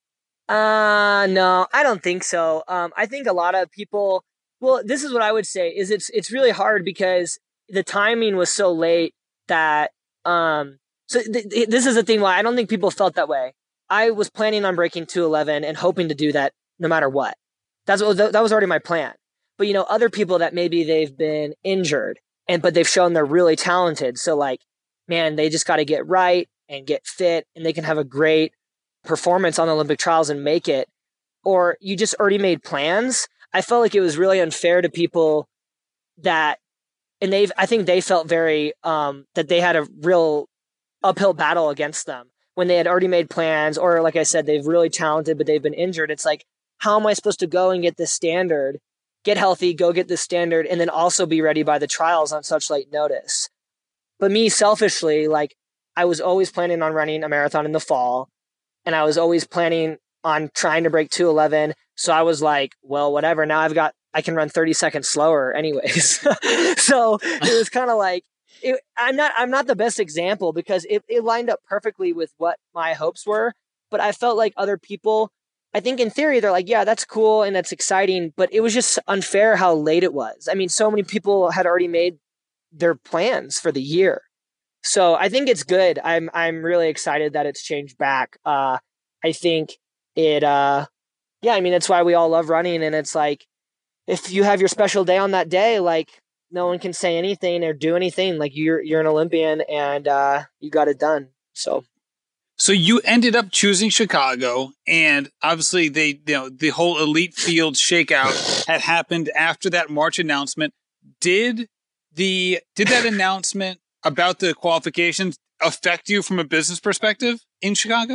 Uh, no, I don't think so. Um, I think a lot of people, well, this is what I would say is it's, it's really hard because the timing was so late that, um, so th- th- this is the thing why I don't think people felt that way. I was planning on breaking two eleven and hoping to do that no matter what. That's what, that was already my plan. But, you know, other people that maybe they've been injured and, but they've shown they're really talented. So like, man, they just got to get right and get fit and they can have a great performance on the Olympic trials and make it, or you just already made plans. I felt like it was really unfair to people that, and they've, I think they felt very, um, that they had a real uphill battle against them when they had already made plans, or like I said, they've really talented, but they've been injured. It's like, how am I supposed to go and get this standard, get healthy, go get this standard, and then also be ready by the trials on such late notice? But me selfishly, like I was always planning on running a marathon in the fall. And I was always planning on trying to break two eleven. So I was like, well, whatever. Now I've got, I can run thirty seconds slower anyways. So it was kind of like, it, I'm not, I'm not the best example because it, it lined up perfectly with what my hopes were. But I felt like other people, I think in theory, they're like, yeah, that's cool and that's exciting. But it was just unfair how late it was. I mean, so many people had already made their plans for the year. So I think it's good. I'm I'm really excited that it's changed back. Uh, I think it, uh, yeah, I mean, that's why we all love running. And it's like, if you have your special day on that day, like no one can say anything or do anything. Like you're you're an Olympian and uh, you got it done. So. So you ended up choosing Chicago, and obviously they, you know, the whole elite field shakeout had happened after that March announcement. Did the did that announcement about the qualifications affect you from a business perspective in Chicago?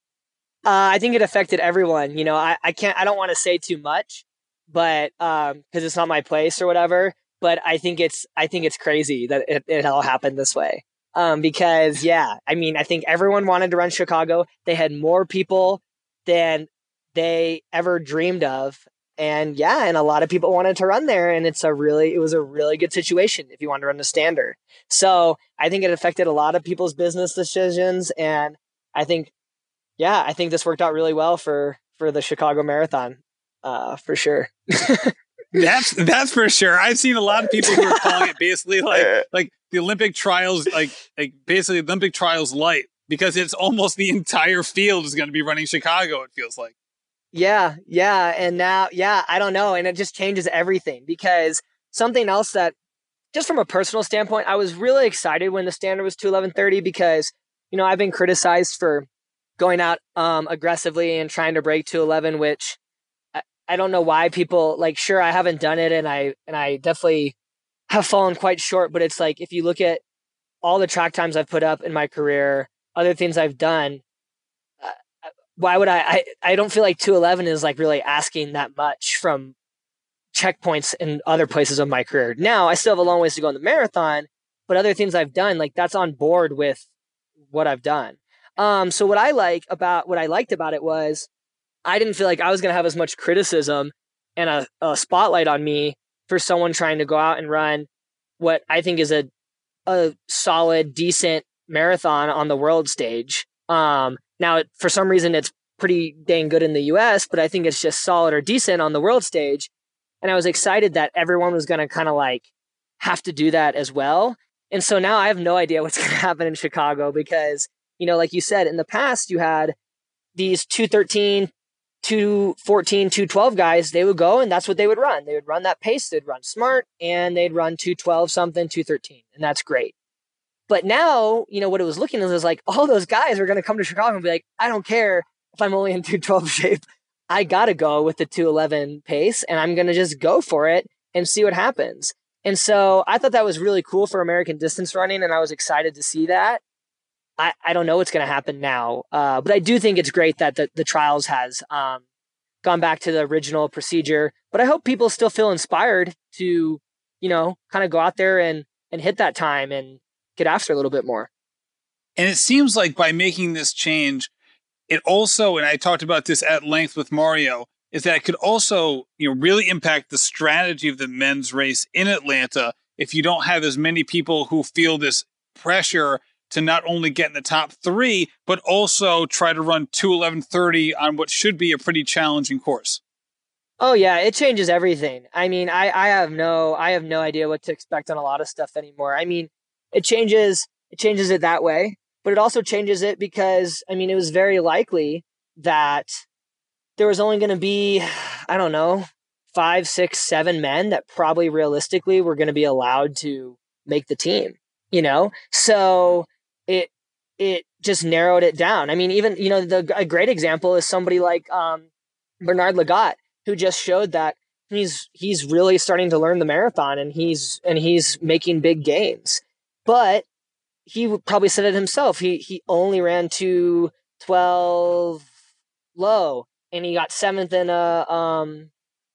Uh, I think it affected everyone. You know, I, I can't, I don't want to say too much, but, um, cause it's not my place or whatever, but I think it's, I think it's crazy that it, it all happened this way. Um, because yeah, I mean, I think everyone wanted to run Chicago. They had more people than they ever dreamed of. And yeah, and a lot of people wanted to run there, and it's a really, it was a really good situation if you want to run the standard. So I think it affected a lot of people's business decisions, and I think, yeah, I think this worked out really well for for the Chicago Marathon, uh, for sure. That's that's for sure. I've seen a lot of people who are calling it basically like like the Olympic trials, like like basically Olympic trials light, because it's almost the entire field is going to be running Chicago. It feels like. Yeah, yeah. And now, yeah, I don't know. And it just changes everything, because something else that, just from a personal standpoint, I was really excited when the standard was two eleven thirty, because, you know, I've been criticized for going out um, aggressively and trying to break two eleven, which I, I don't know why people, like, sure, I haven't done it, and I and I definitely have fallen quite short. But it's like, if you look at all the track times I've put up in my career, other things I've done, why would I, I, I don't feel like two eleven is like really asking that much from checkpoints in other places of my career. Now I still have a long ways to go in the marathon, but other things I've done, like that's on board with what I've done. Um, so what I like about, what I liked about it was I didn't feel like I was going to have as much criticism and a, a spotlight on me for someone trying to go out and run what I think is a, a solid, decent marathon on the world stage. Um, Now, for some reason, it's pretty dang good in the U S, but I think it's just solid or decent on the world stage. And I was excited that everyone was going to kind of like have to do that as well. And so now I have no idea what's going to happen in Chicago, because you know, like you said, in the past, you had these two thirteen, two fourteen, two twelve guys. They would go and that's what they would run. They would run that pace. They'd run smart and they'd run two twelve something, two thirteen. And that's great. But now, you know, what it was looking at was like, all those guys are going to come to Chicago and be like, I don't care if I'm only in two twelve shape. I got to go with the two eleven pace and I'm going to just go for it and see what happens. And so I thought that was really cool for American distance running. And I was excited to see that. I, I don't know what's going to happen now. Uh, but I do think it's great that the, the trials has um, gone back to the original procedure. But I hope people still feel inspired to, you know, kind of go out there and, and hit that time and get after a little bit more. And it seems like by making this change, it also, and I talked about this at length with Mario, is that it could also, you know, really impact the strategy of the men's race in Atlanta if you don't have as many people who feel this pressure to not only get in the top three, but also try to run two eleven thirty on what should be a pretty challenging course. Oh yeah, it changes everything. I mean, I, I have no I have no idea what to expect on a lot of stuff anymore. I mean, it changes it changes it that way, but it also changes it because I mean, it was very likely that there was only going to be, I don't know, five, six, seven men that probably realistically were going to be allowed to make the team, you know? So it, it just narrowed it down. I mean, even, you know, the, a great example is somebody like um, Bernard Lagat, who just showed that he's, he's really starting to learn the marathon and he's, and he's making big gains, but he probably said it himself. He, he only ran two twelve low. And he got seventh in a um,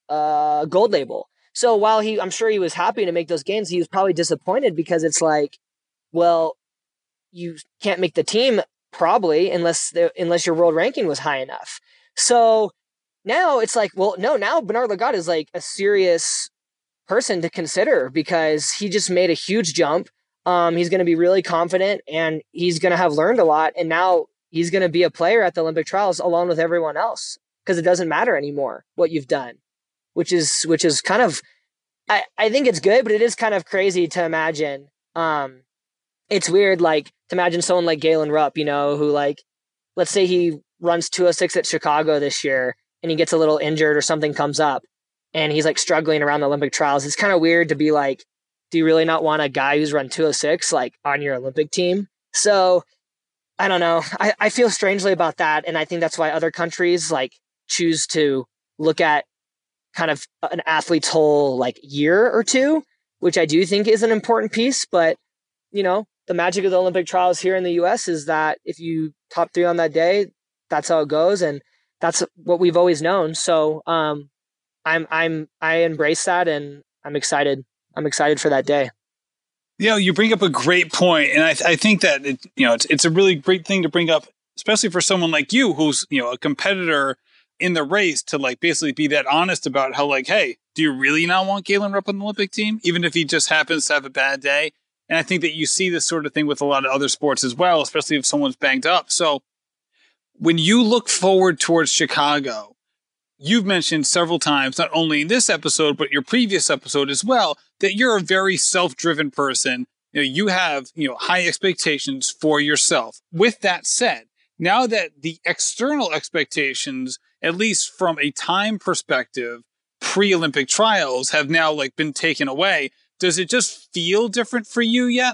uh, gold label. So while he, I'm sure he was happy to make those gains, he was probably disappointed because it's like, well, you can't make the team probably unless the, unless your world ranking was high enough. So now it's like, well, no, now Bernard Lagat is like a serious person to consider because he just made a huge jump. Um, he's going to be really confident and he's going to have learned a lot. And now he's going to be a player at the Olympic trials along with everyone else. Because it doesn't matter anymore what you've done, which is which is kind of, I, I think it's good, but it is kind of crazy to imagine. Um, it's weird, like to imagine someone like Galen Rupp, you know, who like, let's say he runs two oh six at Chicago this year and he gets a little injured or something comes up and he's like struggling around the Olympic trials. It's kind of weird to be like, do you really not want a guy who's run two oh six like on your Olympic team? So I don't know. I, I feel strangely about that. And I think that's why other countries like choose to look at kind of an athlete's whole like year or two, which I do think is an important piece. But, you know, the magic of the Olympic trials here in the U S is that if you top three on that day, that's how it goes. And that's what we've always known. So um, I'm, I'm, I embrace that and I'm excited. I'm excited for that day. You know, you bring up a great point, and I, I think that it, you know it's it's a really great thing to bring up, especially for someone like you, who's you know a competitor in the race, to like basically be that honest about how like, hey, do you really not want Galen Rupp on the Olympic team, even if he just happens to have a bad day? And I think that you see this sort of thing with a lot of other sports as well, especially if someone's banged up. So when you look forward towards Chicago, you've mentioned several times, not only in this episode, but your previous episode as well, that you're a very self-driven person. You know, you have, you know, high expectations for yourself. With that said, now that the external expectations, at least from a time perspective, pre-Olympic trials have now like been taken away, does it just feel different for you yet?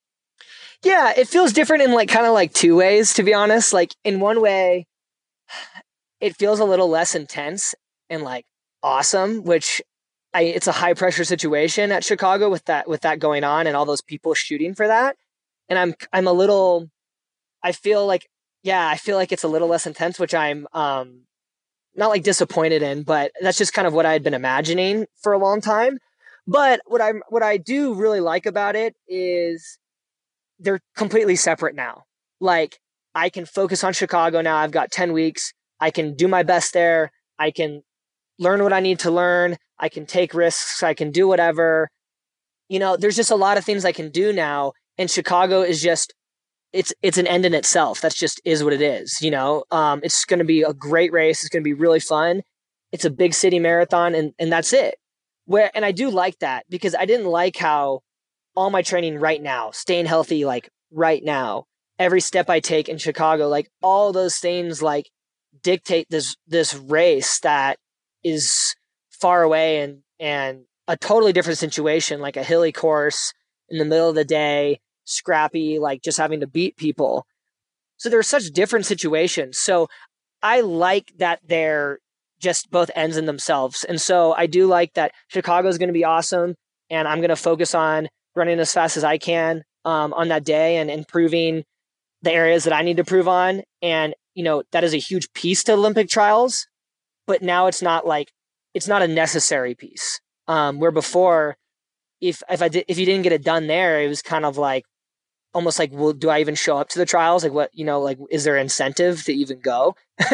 Yeah, it feels different in like kind of like two ways, to be honest. Like in one way, it feels a little less intense and like awesome, which I, it's a high pressure situation at Chicago with that, with that going on and all those people shooting for that. And I'm, I'm a little, I feel like, yeah, I feel like it's a little less intense, which I'm, um, not like disappointed in, but that's just kind of what I had been imagining for a long time. But what I, what I do really like about it is they're completely separate now. Like I can focus on Chicago now. I've got ten weeks. I can do my best there. I can learn what I need to learn. I can take risks. I can do whatever. You know, there's just a lot of things I can do now. And Chicago is just, it's it's an end in itself. That's just is what it is. You know, um, it's going to be a great race. It's going to be really fun. It's a big city marathon, and and that's it. Where and I do like that because I didn't like how all my training right now, staying healthy like right now, every step I take in Chicago, like all those things like dictate this this race that is far away and and a totally different situation, like a hilly course in the middle of the day, scrappy, like just having to beat people. So there's such different situations. So I like that they're just both ends in themselves. And so I do like that Chicago is going to be awesome, and I'm going to focus on running as fast as I can um, on that day and improving the areas that I need to prove on. And, you know, that is a huge piece to Olympic trials, but now it's not like, it's not a necessary piece. Um, where before, if, if I did, if you didn't get it done there, it was kind of like, almost like, well, do I even show up to the trials? Like what, you know, like, is there incentive to even go?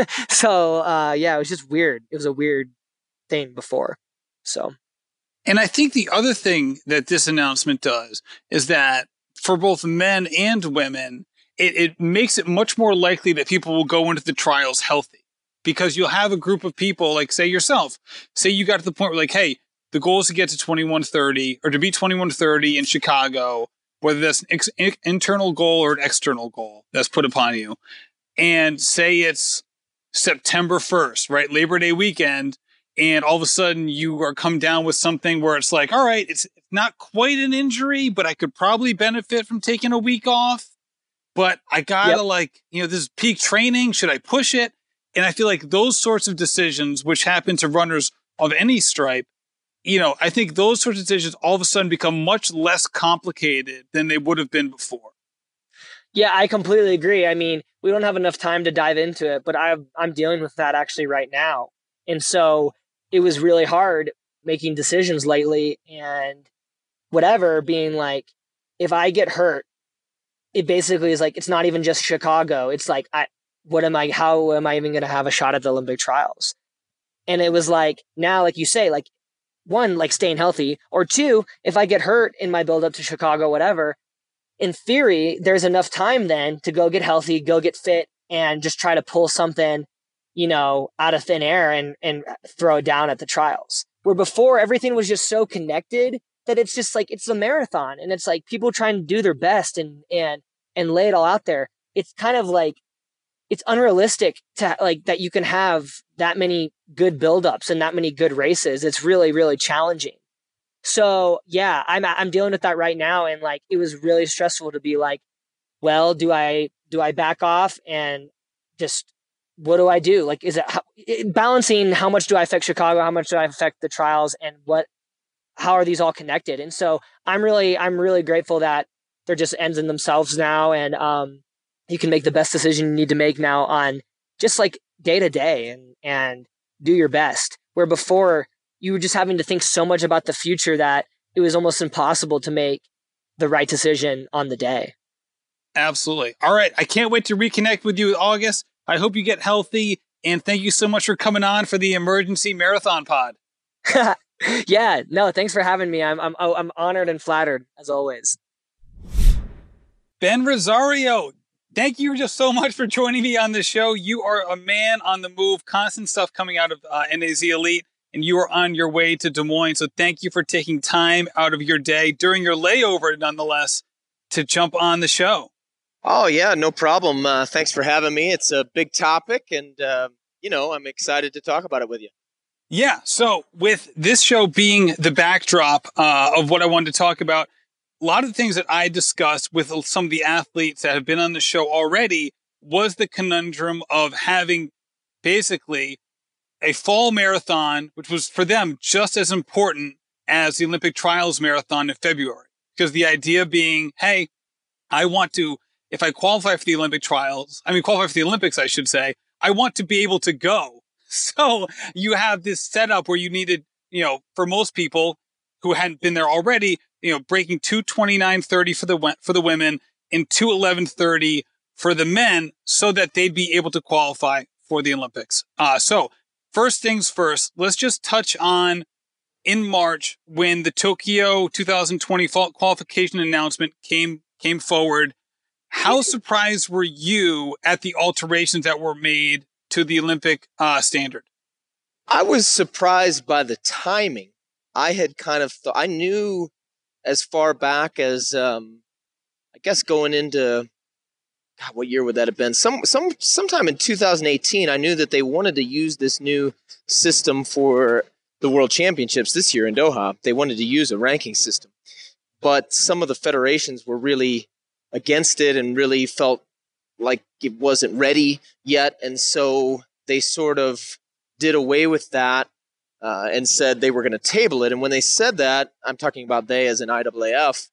so, uh, yeah, it was just weird. It was a weird thing before. So. And I think the other thing that this announcement does is that for both men and women, it, it makes it much more likely that people will go into the trials healthy, because you'll have a group of people, like say yourself, say you got to the point where like, hey, the goal is to get to twenty-one thirty or to beat twenty-one thirty in Chicago, whether that's an ex- internal goal or an external goal that's put upon you. And say it's September first, right? Labor Day weekend. And all of a sudden you are come down with something where it's like, all right, it's not quite an injury, but I could probably benefit from taking a week off. But I gotta yep. like, you know, this is peak training. Should I push it? And I feel like those sorts of decisions, which happen to runners of any stripe, you know, I think those sorts of decisions all of a sudden become much less complicated than they would have been before. Yeah, I completely agree. I mean, we don't have enough time to dive into it, but I've, I'm dealing with that actually right now. And so it was really hard making decisions lately and whatever, being like, if I get hurt, it basically is like, it's not even just Chicago. It's like, I, what am I, how am I even going to have a shot at the Olympic trials? And it was like, now, like you say, like one, like staying healthy, or two, if I get hurt in my build up to Chicago, whatever, in theory, there's enough time then to go get healthy, go get fit, and just try to pull something, you know, out of thin air and, and throw it down at the trials. Where before everything was just so connected that it's just like, it's a marathon, and it's like people trying to do their best and, and, and lay it all out there. It's kind of like, it's unrealistic to like that you can have that many good buildups and that many good races. It's really, really challenging. So yeah, I'm, I'm dealing with that right now. And like, it was really stressful to be like, well, do I, do I back off and just, what do I do? Like, is it how, it, balancing how much do I affect Chicago? How much do I affect the trials, and what, how are these all connected? And so I'm really, I'm really grateful that they're just ends in themselves now. And, um, you can make the best decision you need to make now on just like day to day and, and do your best. Where before you were just having to think so much about the future that it was almost impossible to make the right decision on the day. Absolutely. All right. I can't wait to reconnect with you in August. I hope you get healthy, and thank you so much for coming on for the Emergency Marathon Pod. Yeah, no, thanks for having me. I'm, I'm, I'm honored and flattered as always. Ben Rosario, thank you just so much for joining me on the show. You are a man on the move, constant stuff coming out of uh, N A Z Elite, and you are on your way to Des Moines. So thank you for taking time out of your day during your layover, nonetheless, to jump on the show. Oh, yeah, no problem. Uh, thanks for having me. It's a big topic, and, uh, you know, I'm excited to talk about it with you. Yeah, so with this show being the backdrop uh, of what I wanted to talk about, a lot of the things that I discussed with some of the athletes that have been on the show already was the conundrum of having basically a fall marathon, which was for them just as important as the Olympic trials marathon in February. Because the idea being, hey, I want to, if I qualify for the Olympic trials, I mean, qualify for the Olympics, I should say, I want to be able to go. So you have this setup where you needed, you know, for most people who hadn't been there already, you know, breaking two twenty-nine thirty for the for the women and two eleven thirty for the men, so that they'd be able to qualify for the Olympics. Uh, so first things first, let's just touch on in March when the Tokyo twenty twenty qualification announcement came came forward. How surprised were you at the alterations that were made to the Olympic uh, standard? I was surprised by the timing. I had kind of thought, I knew as far back as, um, I guess going into God, what year would that have been? Some, some, sometime in two thousand eighteen, I knew that they wanted to use this new system for the World Championships this year in Doha. They wanted to use a ranking system, but some of the federations were really against it and really felt like it wasn't ready yet. And so they sort of did away with that uh, and said they were going to table it. And when they said that, I'm talking about they as an I A A F,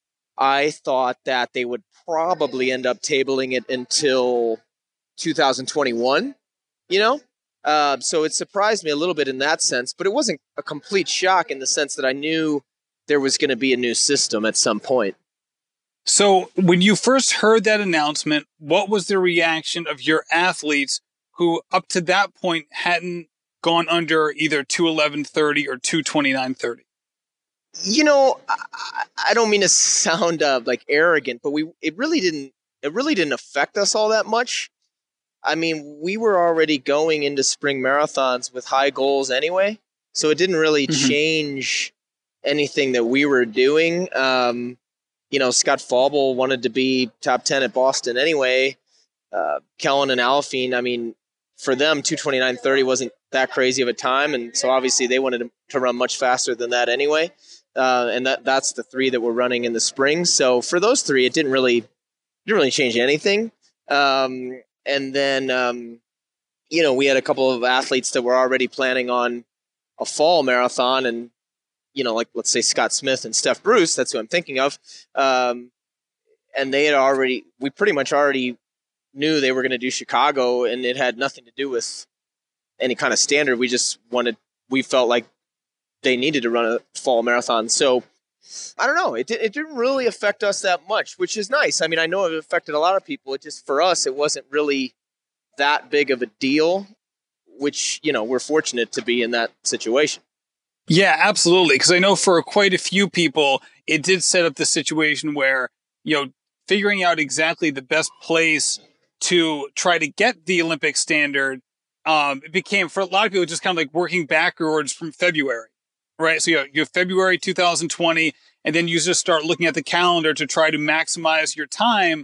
I thought that they would probably end up tabling it until two thousand twenty-one, you know? Uh, so it surprised me a little bit in that sense, but it wasn't a complete shock in the sense that I knew there was going to be a new system at some point. So when you first heard that announcement, what was the reaction of your athletes who up to that point hadn't gone under either two eleven thirty or two twenty-nine thirty? You know, I, I don't mean to sound uh, like arrogant, but we it really didn't it really didn't affect us all that much. I mean, we were already going into spring marathons with high goals anyway, so it didn't really mm-hmm. change anything that we were doing. Um, you know, Scott Fauble wanted to be top ten at Boston anyway. Uh, Kellen and Alphine, I mean, for them, two twenty-nine thirty wasn't that crazy of a time, and so obviously they wanted to run much faster than that anyway. Uh, and that that's the three that were running in the spring. So for those three, it didn't really didn't really change anything. Um, and then, um, you know, we had a couple of athletes that were already planning on a fall marathon, and you know, like let's say Scott Smith and Steph Bruce. That's who I'm thinking of. Um, and they had already, we pretty much already knew they were going to do Chicago, and it had nothing to do with any kind of standard. We just wanted, we felt like they needed to run a fall marathon. So I don't know. It, did, it didn't really affect us that much, which is nice. I mean, I know it affected a lot of people. It just, for us, it wasn't really that big of a deal, which, you know, we're fortunate to be in that situation. Yeah, absolutely. Because I know for quite a few people, it did set up the situation where, you know, figuring out exactly the best place to try to get the Olympic standard, um, it became, for a lot of people, just kind of like working backwards from February. Right. So you have, you have February two thousand twenty, and then you just start looking at the calendar to try to maximize your time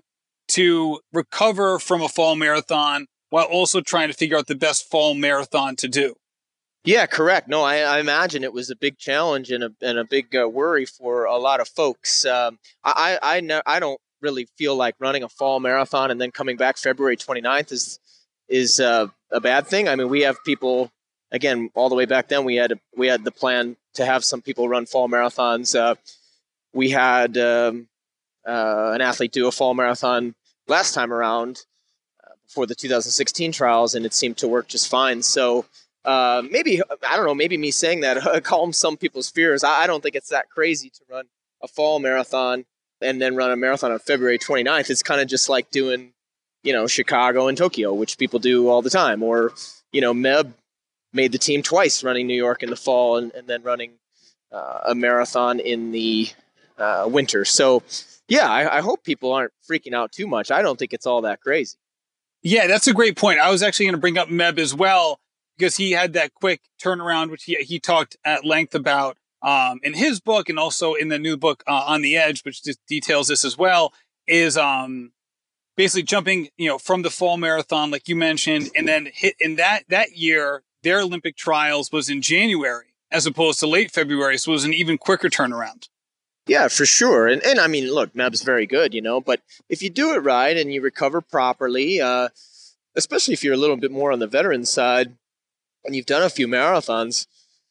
to recover from a fall marathon while also trying to figure out the best fall marathon to do. Yeah, correct. No, I, I imagine it was a big challenge and a and a big uh, worry for a lot of folks. Um, I I I, ne- I don't really feel like running a fall marathon and then coming back February twenty-ninth is is uh, a bad thing. I mean, we have people, again, all the way back then, we had a, we had the plan to have some people run fall marathons. Uh, we had um, uh, an athlete do a fall marathon last time around uh, before the two thousand sixteen trials, and it seemed to work just fine. So uh, maybe, I don't know, maybe me saying that uh, calms some people's fears. I, I don't think it's that crazy to run a fall marathon and then run a marathon on February twenty-ninth. It's kind of just like doing, you know, Chicago and Tokyo, which people do all the time. Or, you know, Meb made the team twice running New York in the fall and, and then running uh, a marathon in the uh, winter. So, yeah, I, I hope people aren't freaking out too much. I don't think it's all that crazy. Yeah, that's a great point. I was actually going to bring up Meb as well, because he had that quick turnaround, which he, he talked at length about um, in his book, and also in the new book uh, On the Edge, which just details this as well, is um, basically jumping, you know, from the fall marathon, like you mentioned, and then hit in that that year, their Olympic trials was in January as opposed to late February. So it was an even quicker turnaround. Yeah, for sure. And, and I mean, look, Meb's very good, you know, but if you do it right and you recover properly, uh, especially if you're a little bit more on the veteran side and you've done a few marathons,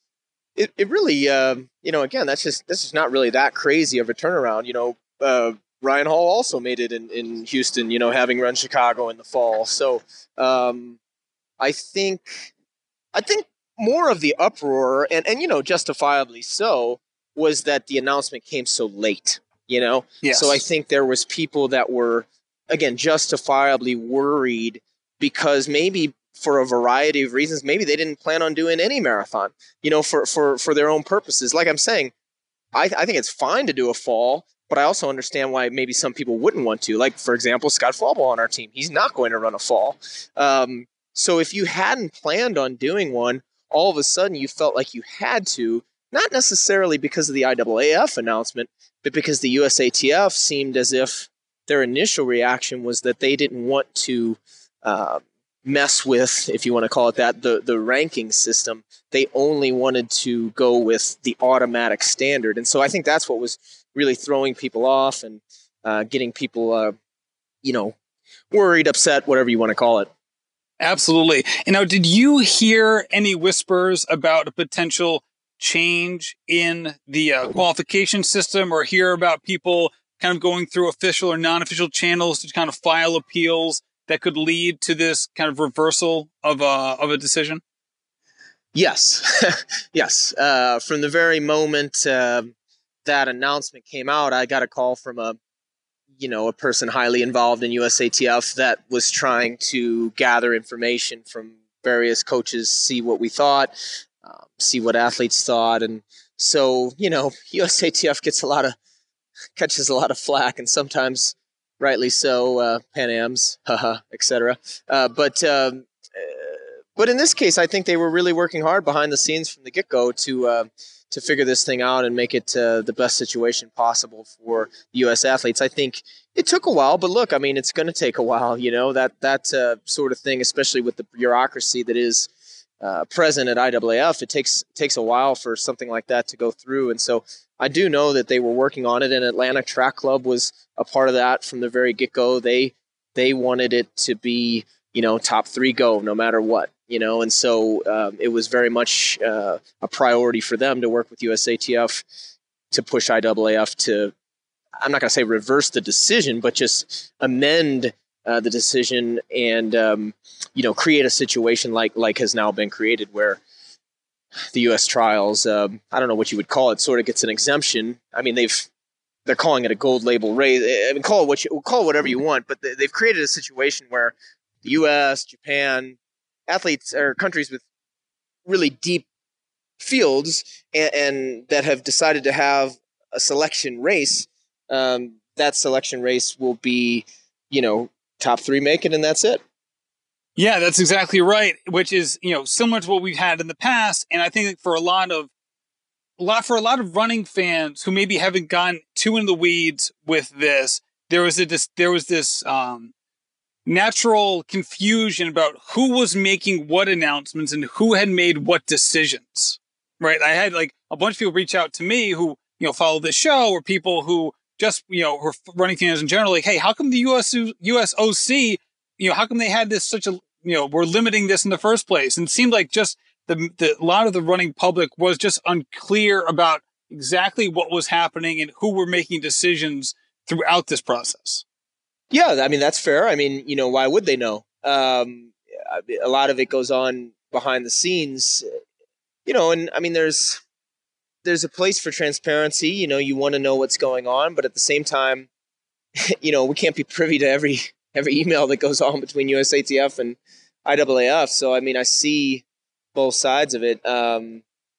it, it really, uh, you know, again, that's just, this is not really that crazy of a turnaround. You know, uh, Ryan Hall also made it in, in Houston, you know, having run Chicago in the fall. So um, I think, I think more of the uproar, and, and, you know, justifiably so, was that the announcement came so late, you know? Yes. So I think there was people that were, again, justifiably worried because maybe for a variety of reasons, maybe they didn't plan on doing any marathon, you know, for, for, for their own purposes. Like I'm saying, I, I think it's fine to do a fall, but I also understand why maybe some people wouldn't want to. Like, for example, Scott Fauble on our team, he's not going to run a fall. Um, So if you hadn't planned on doing one, all of a sudden you felt like you had to, not necessarily because of the I A A F announcement, but because the U S A T F seemed as if their initial reaction was that they didn't want to uh, mess with, if you want to call it that, the, the ranking system. They only wanted to go with the automatic standard. And so I think that's what was really throwing people off and uh, getting people, uh, you know, worried, upset, whatever you want to call it. Absolutely. And now, did you hear any whispers about a potential change in the uh, qualification system, or hear about people kind of going through official or non-official channels to kind of file appeals that could lead to this kind of reversal of a, of a decision? Yes. yes. Uh, from the very moment uh, that announcement came out, I got a call from a, you know, a person highly involved in U S A T F that was trying to gather information from various coaches, see what we thought, um, see what athletes thought. And so, you know, U S A T F gets a lot of, catches a lot of flack, and sometimes rightly so, uh, Pan Ams, haha, et cetera. Uh, but, um, uh, but in this case, I think they were really working hard behind the scenes from the get-go to, uh, to figure this thing out and make it uh, the best situation possible for U S athletes. I think it took a while, but look, I mean, it's going to take a while, you know, that, that uh, sort of thing, especially with the bureaucracy that is uh, present at I A A F. It takes, takes a while for something like that to go through. And so I do know that they were working on it, and Atlanta Track Club was a part of that from the very get-go. They, they wanted it to be, you know, top three go no matter what. You know, and so um, it was very much uh, a priority for them to work with U S A T F to push I A A F to, I'm not going to say reverse the decision, but just amend uh, the decision and, um, you know, create a situation like like has now been created where the U S trials, um, I don't know what you would call it, sort of gets an exemption. I mean, they've, they're calling it a gold label raise. I mean, call it what you, call it whatever you want, but they, they've created a situation where the U S, Japan, athletes or countries with really deep fields and, and that have decided to have a selection race. Um, that selection race will be, you know, top three make it, and that's it. Yeah, that's exactly right. Which is, you know, similar to what we've had in the past. And I think for a lot of, a lot for a lot of running fans who maybe haven't gone too in the weeds with this, there was a there was this. Um, natural confusion about who was making what announcements and who had made what decisions, right? I had like a bunch of people reach out to me who, you know, follow this show, or people who just, you know, were running fans in general, like, hey, how come the U S U S O C, you know, how come they had this such a, you know, we're limiting this in the first place? And it seemed like just the, the a lot of the running public was just unclear about exactly what was happening and who were making decisions throughout this process. Yeah, I mean, that's fair. I mean, you know, why would they know? Um, a lot of it goes on behind the scenes, you know, and I mean, there's there's a place for transparency. You know, you want to know what's going on, but at the same time, you know, we can't be privy to every every email that goes on between U S A T F and I A A F. So, I mean, I see both sides of it. Um,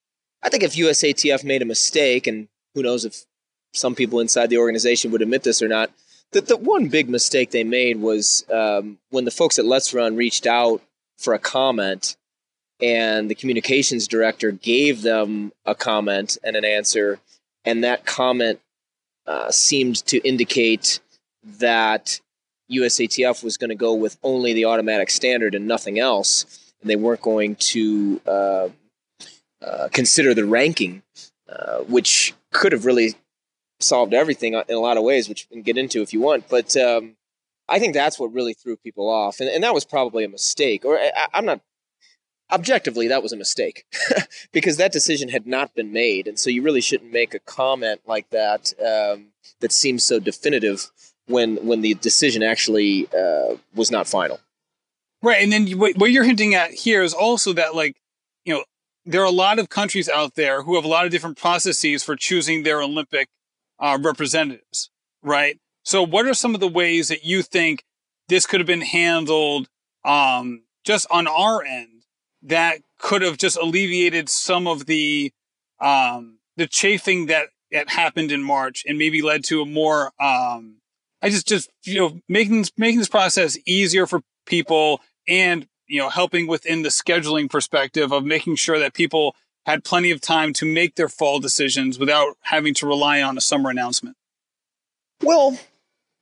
I think if U S A T F made a mistake, and who knows if some people inside the organization would admit this or not, The, the one big mistake they made was um, when the folks at Let's Run reached out for a comment, and the communications director gave them a comment and an answer, and that comment uh, seemed to indicate that U S A T F was going to go with only the automatic standard and nothing else, and they weren't going to uh, uh, consider the ranking, uh, which could have really solved everything in a lot of ways, which we can get into if you want. But um, I think that's what really threw people off. And, and that was probably a mistake. Or I, I'm not, objectively, that was a mistake because that decision had not been made. And so you really shouldn't make a comment like that um, that seems so definitive when, when the decision actually uh, was not final. Right. And then what you're hinting at here is also that, like, you know, there are a lot of countries out there who have a lot of different processes for choosing their Olympic Uh, representatives, right? So what are some of the ways that you think this could have been handled um, just on our end that could have just alleviated some of the um, the chafing that, that happened in March and maybe led to a more, um, I just, just, you know, making, making this process easier for people and, you know, helping within the scheduling perspective of making sure that people had plenty of time to make their fall decisions without having to rely on a summer announcement? Well,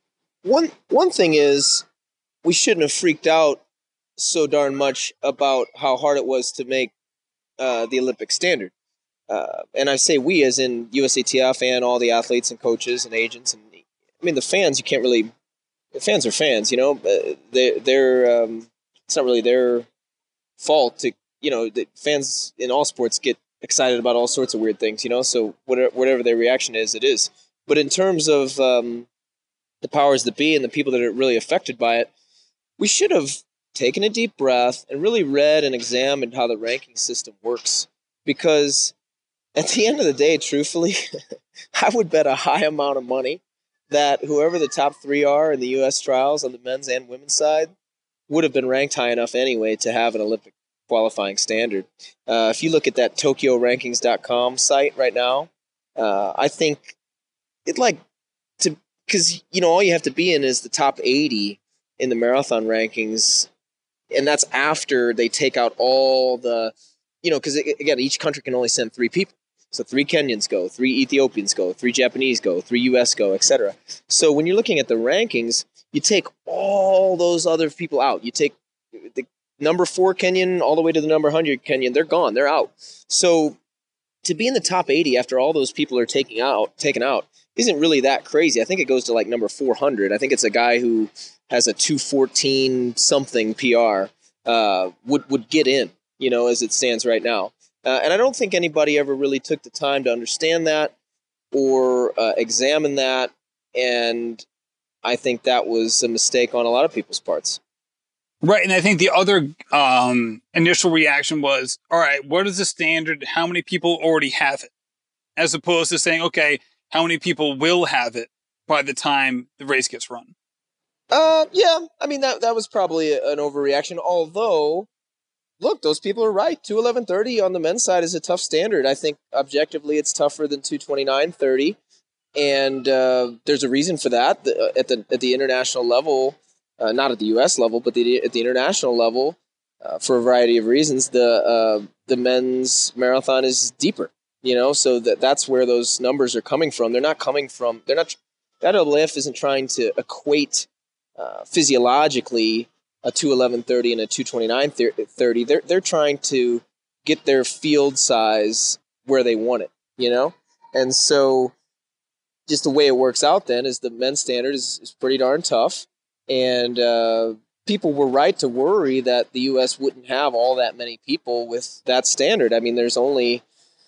one one thing is we shouldn't have freaked out so darn much about how hard it was to make uh, the Olympic standard. Uh, and I say we as in U S A T F and all the athletes and coaches and agents. And I mean, the fans, you can't really, the fans are fans, you know, they're, they're um, it's not really their fault to, you know, the fans in all sports get excited about all sorts of weird things, you know, so whatever, whatever their reaction is, it is. But in terms of um, the powers that be and the people that are really affected by it, we should have taken a deep breath and really read and examined how the ranking system works. Because at the end of the day, truthfully, I would bet a high amount of money that whoever the top three are in the U S trials on the men's and women's side would have been ranked high enough anyway to have an Olympic qualifying standard. Uh, if you look at that Tokyo Rankings dot com site right now, uh, I think it like to because you know all you have to be in is the top eighty in the marathon rankings, and that's after they take out all the, you know, because again each country can only send three people. So three Kenyans go, three Ethiopians go, three Japanese go, three U S go, et cetera. So when you're looking at the rankings, you take all those other people out. You take the number four Kenyan all the way to the number one hundred Kenyan. They're gone. They're out. So to be in the top eighty after all those people are taking out, taken out isn't really that crazy. I think it goes to like number four hundred. I think it's a guy who has a two fourteen something P R uh, would, would get in, you know, as it stands right now. Uh, and I don't think anybody ever really took the time to understand that or uh, examine that. And I think that was a mistake on a lot of people's parts. Right. And I think the other um, initial reaction was, all right, what is the standard? How many people already have it? As opposed to saying, okay, how many people will have it by the time the race gets run? Uh, yeah. I mean, that, that was probably an overreaction, although... Look, those people are right. two eleven thirty on the men's side is a tough standard. I think objectively it's tougher than two twenty-nine thirty, and uh, there's a reason for that. The, at the at the international level, uh, not at the U S level, but the, at the international level, uh, for a variety of reasons, the uh, the men's marathon is deeper. You know, so that that's where those numbers are coming from. They're not coming from. They're not. That I W F isn't trying to equate uh, physiologically a two eleven thirty and a two twenty-nine thirty. They're they're trying to get their field size where they want it, you know? And so just the way it works out then is the men's standard is, is pretty darn tough. And uh, people were right to worry that the U S wouldn't have all that many people with that standard. I mean, there's only,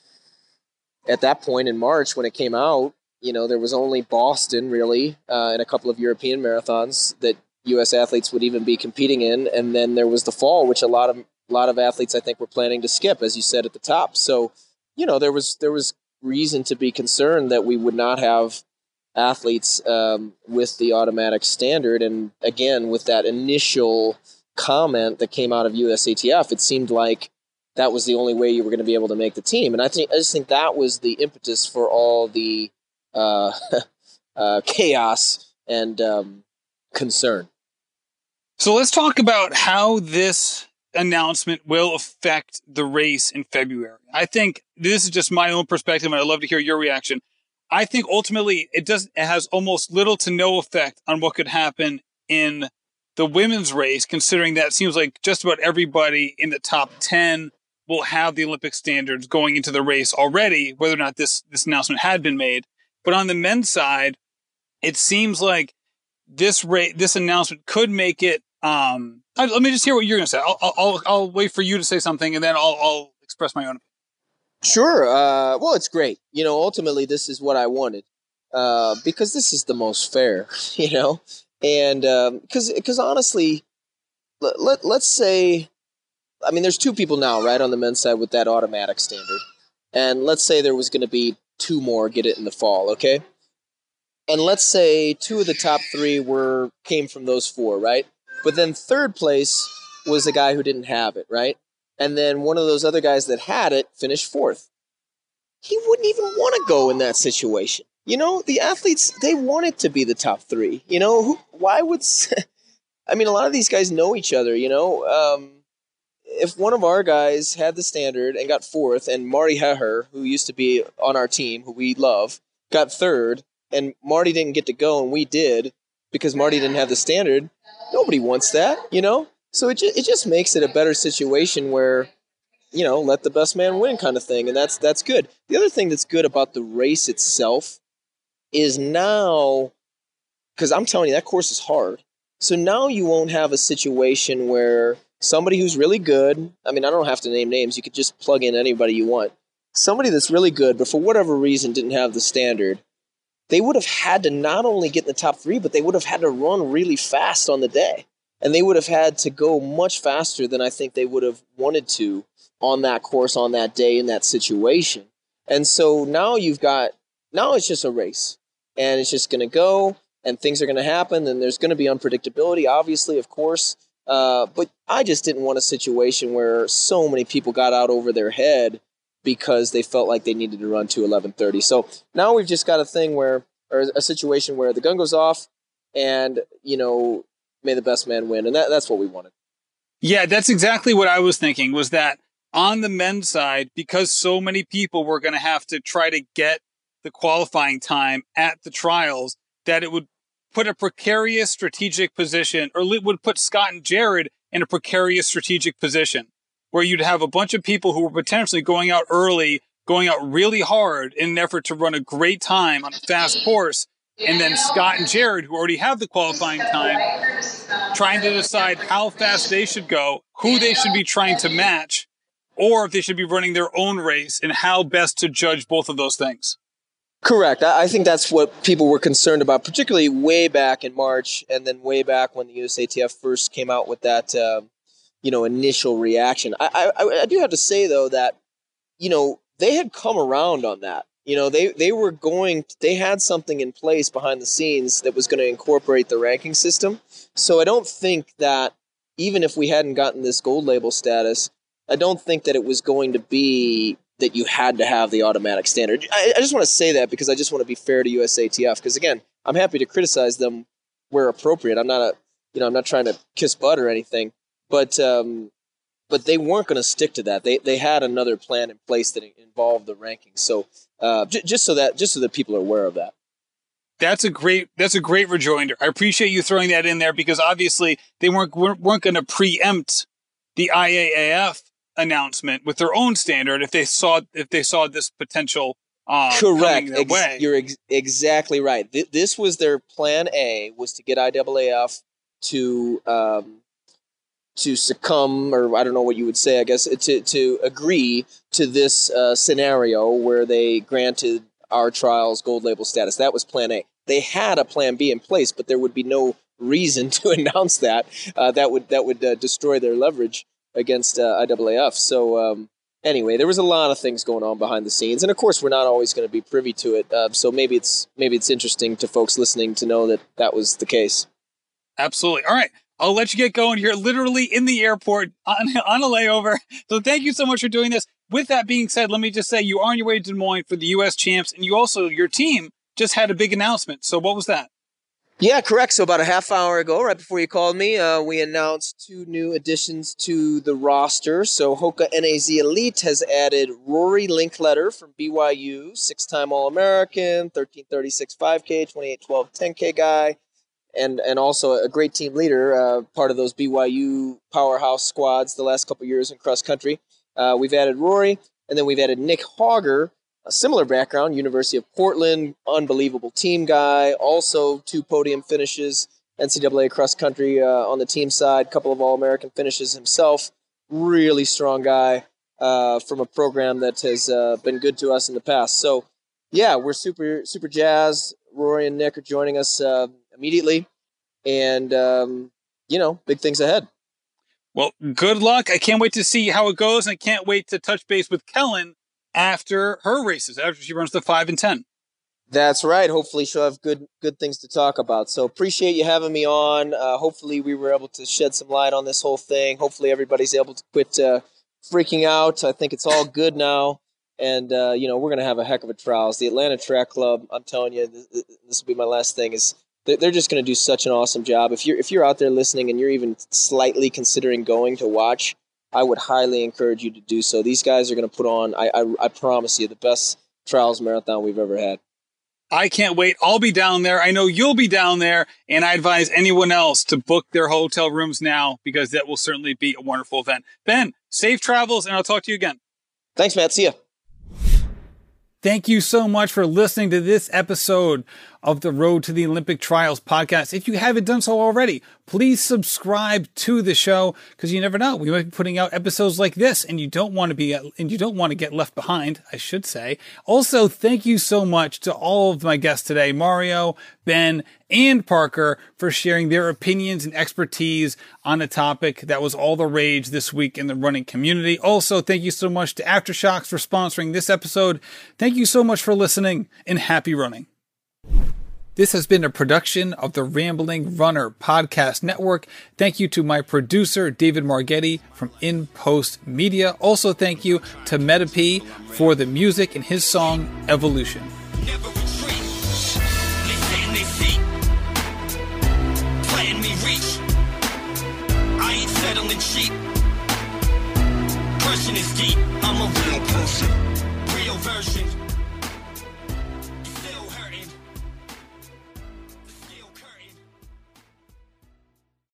at that point in March when it came out, you know, there was only Boston really uh, and a couple of European marathons that U S athletes would even be competing in, and then there was the fall, which a lot of a lot of athletes I think were planning to skip, as you said at the top. So, you know, there was there was reason to be concerned that we would not have athletes um, with the automatic standard. And again, with that initial comment that came out of U S A T F, it seemed like that was the only way you were going to be able to make the team. And I think I just think that was the impetus for all the uh, uh, chaos and um, concern. So let's talk about how this announcement will affect the race in February. I think this is just my own perspective, and I'd love to hear your reaction. I think ultimately it does it has almost little to no effect on what could happen in the women's race, considering that it seems like just about everybody in the top ten will have the Olympic standards going into the race already, whether or not this, this announcement had been made. But on the men's side, it seems like this ra- this announcement could make it. Um, let me just hear what you're going to say. I'll, I'll I'll wait for you to say something, and then I'll I'll express my own opinion. Sure. Uh, well, it's great. You know, ultimately, this is what I wanted uh, because this is the most fair. You know, and because um, because honestly, let, let let's say, I mean, there's two people now, right, on the men's side with that automatic standard, and let's say there was going to be two more get it in the fall, okay? And let's say two of the top three were came from those four, right? But then third place was a guy who didn't have it, right? And then one of those other guys that had it finished fourth. He wouldn't even want to go in that situation. You know, the athletes, they want it to be the top three. You know, who? Why would... I mean, a lot of these guys know each other, you know? Um, if one of our guys had the standard and got fourth, and Marty Heher, who used to be on our team, who we love, got third, and Marty didn't get to go and we did, because Marty didn't have the standard. Nobody wants that, you know? So it, ju- it just makes it a better situation where, you know, let the best man win kind of thing. And that's that's good. The other thing that's good about the race itself is now, because I'm telling you, that course is hard. So now you won't have a situation where somebody who's really good, I mean, I don't have to name names. You could just plug in anybody you want. Somebody that's really good, but for whatever reason didn't have the standard, they would have had to not only get in the top three, but they would have had to run really fast on the day. And they would have had to go much faster than I think they would have wanted to on that course, on that day, in that situation. And so now you've got, now it's just a race. And it's just going to go, and things are going to happen, and there's going to be unpredictability, obviously, of course. Uh, but I just didn't want a situation where so many people got out over their head because they felt like they needed to run to eleven thirty. So now we've just got a thing where, or a situation where the gun goes off, and, you know, may the best man win. And that, that's what we wanted. Yeah, that's exactly what I was thinking, was that on the men's side, because so many people were going to have to try to get the qualifying time at the trials, that it would put a precarious strategic position, or would put Scott and Jared in a precarious strategic position, where you'd have a bunch of people who were potentially going out early, going out really hard in an effort to run a great time on a fast course, and then Scott and Jared, who already have the qualifying time, trying to decide how fast they should go, who they should be trying to match, or if they should be running their own race, and how best to judge both of those things. Correct. I think that's what people were concerned about, particularly way back in March, and then way back when the U S A T F first came out with that, um, you know, initial reaction. I, I, I do have to say, though, that, you know, they had come around on that. You know, they, they were going, they had something in place behind the scenes that was going to incorporate the ranking system. So I don't think that, even if we hadn't gotten this gold label status, I don't think that it was going to be that you had to have the automatic standard. I, I just want to say that because I just want to be fair to U S A T F. Because again, I'm happy to criticize them where appropriate. I'm not a, you know, I'm not trying to kiss butt or anything, but um, but they weren't going to stick to that. They they had another plan in place that involved the rankings. So uh, j- just so that just so that people are aware of that. That's a great that's a great rejoinder. I appreciate you throwing that in there, because obviously they weren't weren't, weren't going to preempt the I A A F announcement with their own standard if they saw if they saw this potential uh, correct their ex- way. You're ex- exactly right. Th- this was their plan A, was to get I A A F to um, to succumb, or I don't know what you would say, I guess, to to agree to this uh, scenario where they granted our trials gold label status. That was plan A. They had a plan B in place, but there would be no reason to announce that. Uh, that would that would uh, destroy their leverage against uh, I A A F. So um, anyway, there was a lot of things going on behind the scenes, and of course, we're not always going to be privy to it. Uh, so maybe it's maybe it's interesting to folks listening to know that that was the case. Absolutely. All right, I'll let you get going. You're literally in the airport on, on a layover. So thank you so much for doing this. With that being said, let me just say you are on your way to Des Moines for the U S Champs, and you also, your team just had a big announcement. So what was that? Yeah, correct. So about a half hour ago, right before you called me, uh, we announced two new additions to the roster. So Hoka N A Z Elite has added Rory Linkletter from B Y U, six-time All-American, thirteen thirty-six five K, twenty-eight twelve ten K guy, and and also a great team leader, uh, part of those B Y U powerhouse squads the last couple years in cross country. Uh, we've added Rory, and then we've added Nick Hauger, a similar background, University of Portland, unbelievable team guy, also two podium finishes, N C double A cross country uh, on the team side, couple of All-American finishes himself, really strong guy uh, from a program that has uh, been good to us in the past. So, yeah, we're super, super jazzed. Rory and Nick are joining us uh, immediately, and, um, you know, big things ahead. Well, good luck. I can't wait to see how it goes, and I can't wait to touch base with Kellen after her races, after she runs the five and ten. That's right. Hopefully she'll have good good things to talk about. So appreciate you having me on. Uh, hopefully we were able to shed some light on this whole thing. Hopefully everybody's able to quit uh, freaking out. I think it's all good now. And, uh, you know, we're going to have a heck of a trials. The Atlanta Track Club, I'm telling you, this, this will be my last thing, is they're just going to do such an awesome job. If you're if you're out there listening and you're even slightly considering going to watch, I would highly encourage you to do so. These guys are going to put on, I, I, I promise you, the best trials marathon we've ever had. I can't wait. I'll be down there. I know you'll be down there. And I advise anyone else to book their hotel rooms now because that will certainly be a wonderful event. Ben, safe travels, and I'll talk to you again. Thanks, Matt. See ya. Thank you so much for listening to this episode of the Road to the Olympic Trials podcast. If you haven't done so already, please subscribe to the show because you never know. We might be putting out episodes like this and you don't want to be, and you don't want to get left behind, I should say. Also, thank you so much to all of my guests today, Mario, Ben, and Parker, for sharing their opinions and expertise on a topic that was all the rage this week in the running community. Also, thank you so much to Aftershocks for sponsoring this episode. Thank you so much for listening and happy running. This has been a production of the Rambling Runner Podcast Network. Thank you to my producer, David Margetti from In Post Media. Also, thank you to Metapee for the music and his song, Evolution. Never retreat. They sit in their seat. Playing me reach. I ain't settling cheap. Crushing is deep. I'm a real person. Real version.